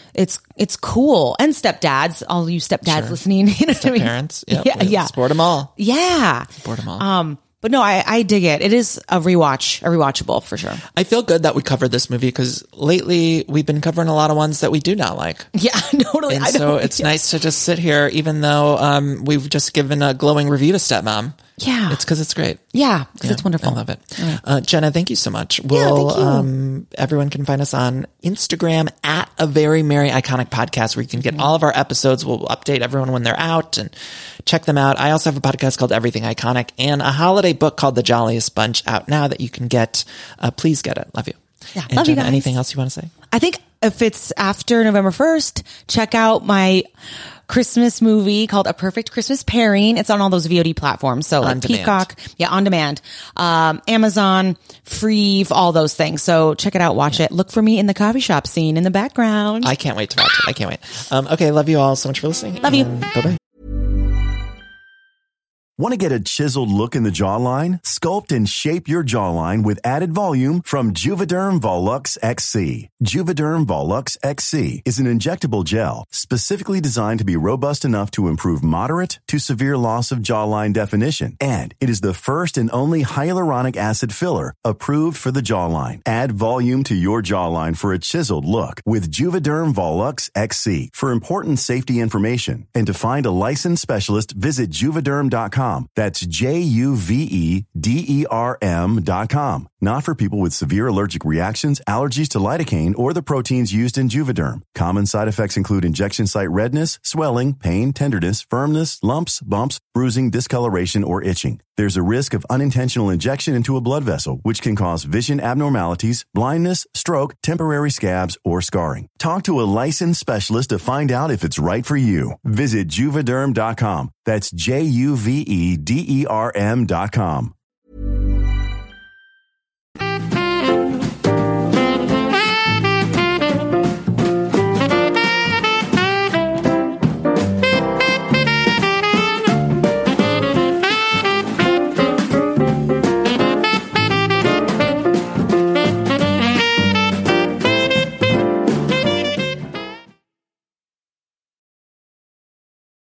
cool. And stepdads, all you stepdads listening, you know what I mean? Parents. Yeah. Support them all. Yeah. Support them all. But no, I dig it. It is a rewatchable for sure. I feel good that we covered this movie because lately we've been covering a lot of ones that we do not like. Yeah, totally. And so it's nice to just sit here, even though we've just given a glowing review to Stepmom. Yeah. It's because it's great. Yeah, because it's wonderful. I love it. Jenna, thank you so much. Everyone can find us on Instagram at A Very Merry Iconic podcast where you can get all of our episodes. We'll update everyone when they're out and check them out. I also have a podcast called Everything Iconic and a holiday book called The Jolliest Bunch out now that you can get. Please get it. Love you. Yeah, and love you Jenna, guys. anything else you want to say? I think if it's after November 1st, check out my Christmas movie called A Perfect Christmas Pairing. It's on all those VOD platforms. So like Peacock, on demand, Amazon, Free, all those things. So check it out, watch it. Look for me in the coffee shop scene in the background. I can't wait to watch it. I can't wait. Okay. Love you all so much for listening. Love you. Bye-bye. Want to get a chiseled look in the jawline? Sculpt and shape your jawline with added volume from Juvederm Volux XC. Juvederm Volux XC is an injectable gel specifically designed to be robust enough to improve moderate to severe loss of jawline definition. And it is the first and only hyaluronic acid filler approved for the jawline. Add volume to your jawline for a chiseled look with Juvederm Volux XC. For important safety information and to find a licensed specialist, visit Juvederm.com. That's Juvederm.com. Not for people with severe allergic reactions, allergies to lidocaine, or the proteins used in Juvederm. Common side effects include injection site redness, swelling, pain, tenderness, firmness, lumps, bumps, bruising, discoloration, or itching. There's a risk of unintentional injection into a blood vessel, which can cause vision abnormalities, blindness, stroke, temporary scabs, or scarring. Talk to a licensed specialist to find out if it's right for you. Visit Juvederm.com. That's Juvederm.com.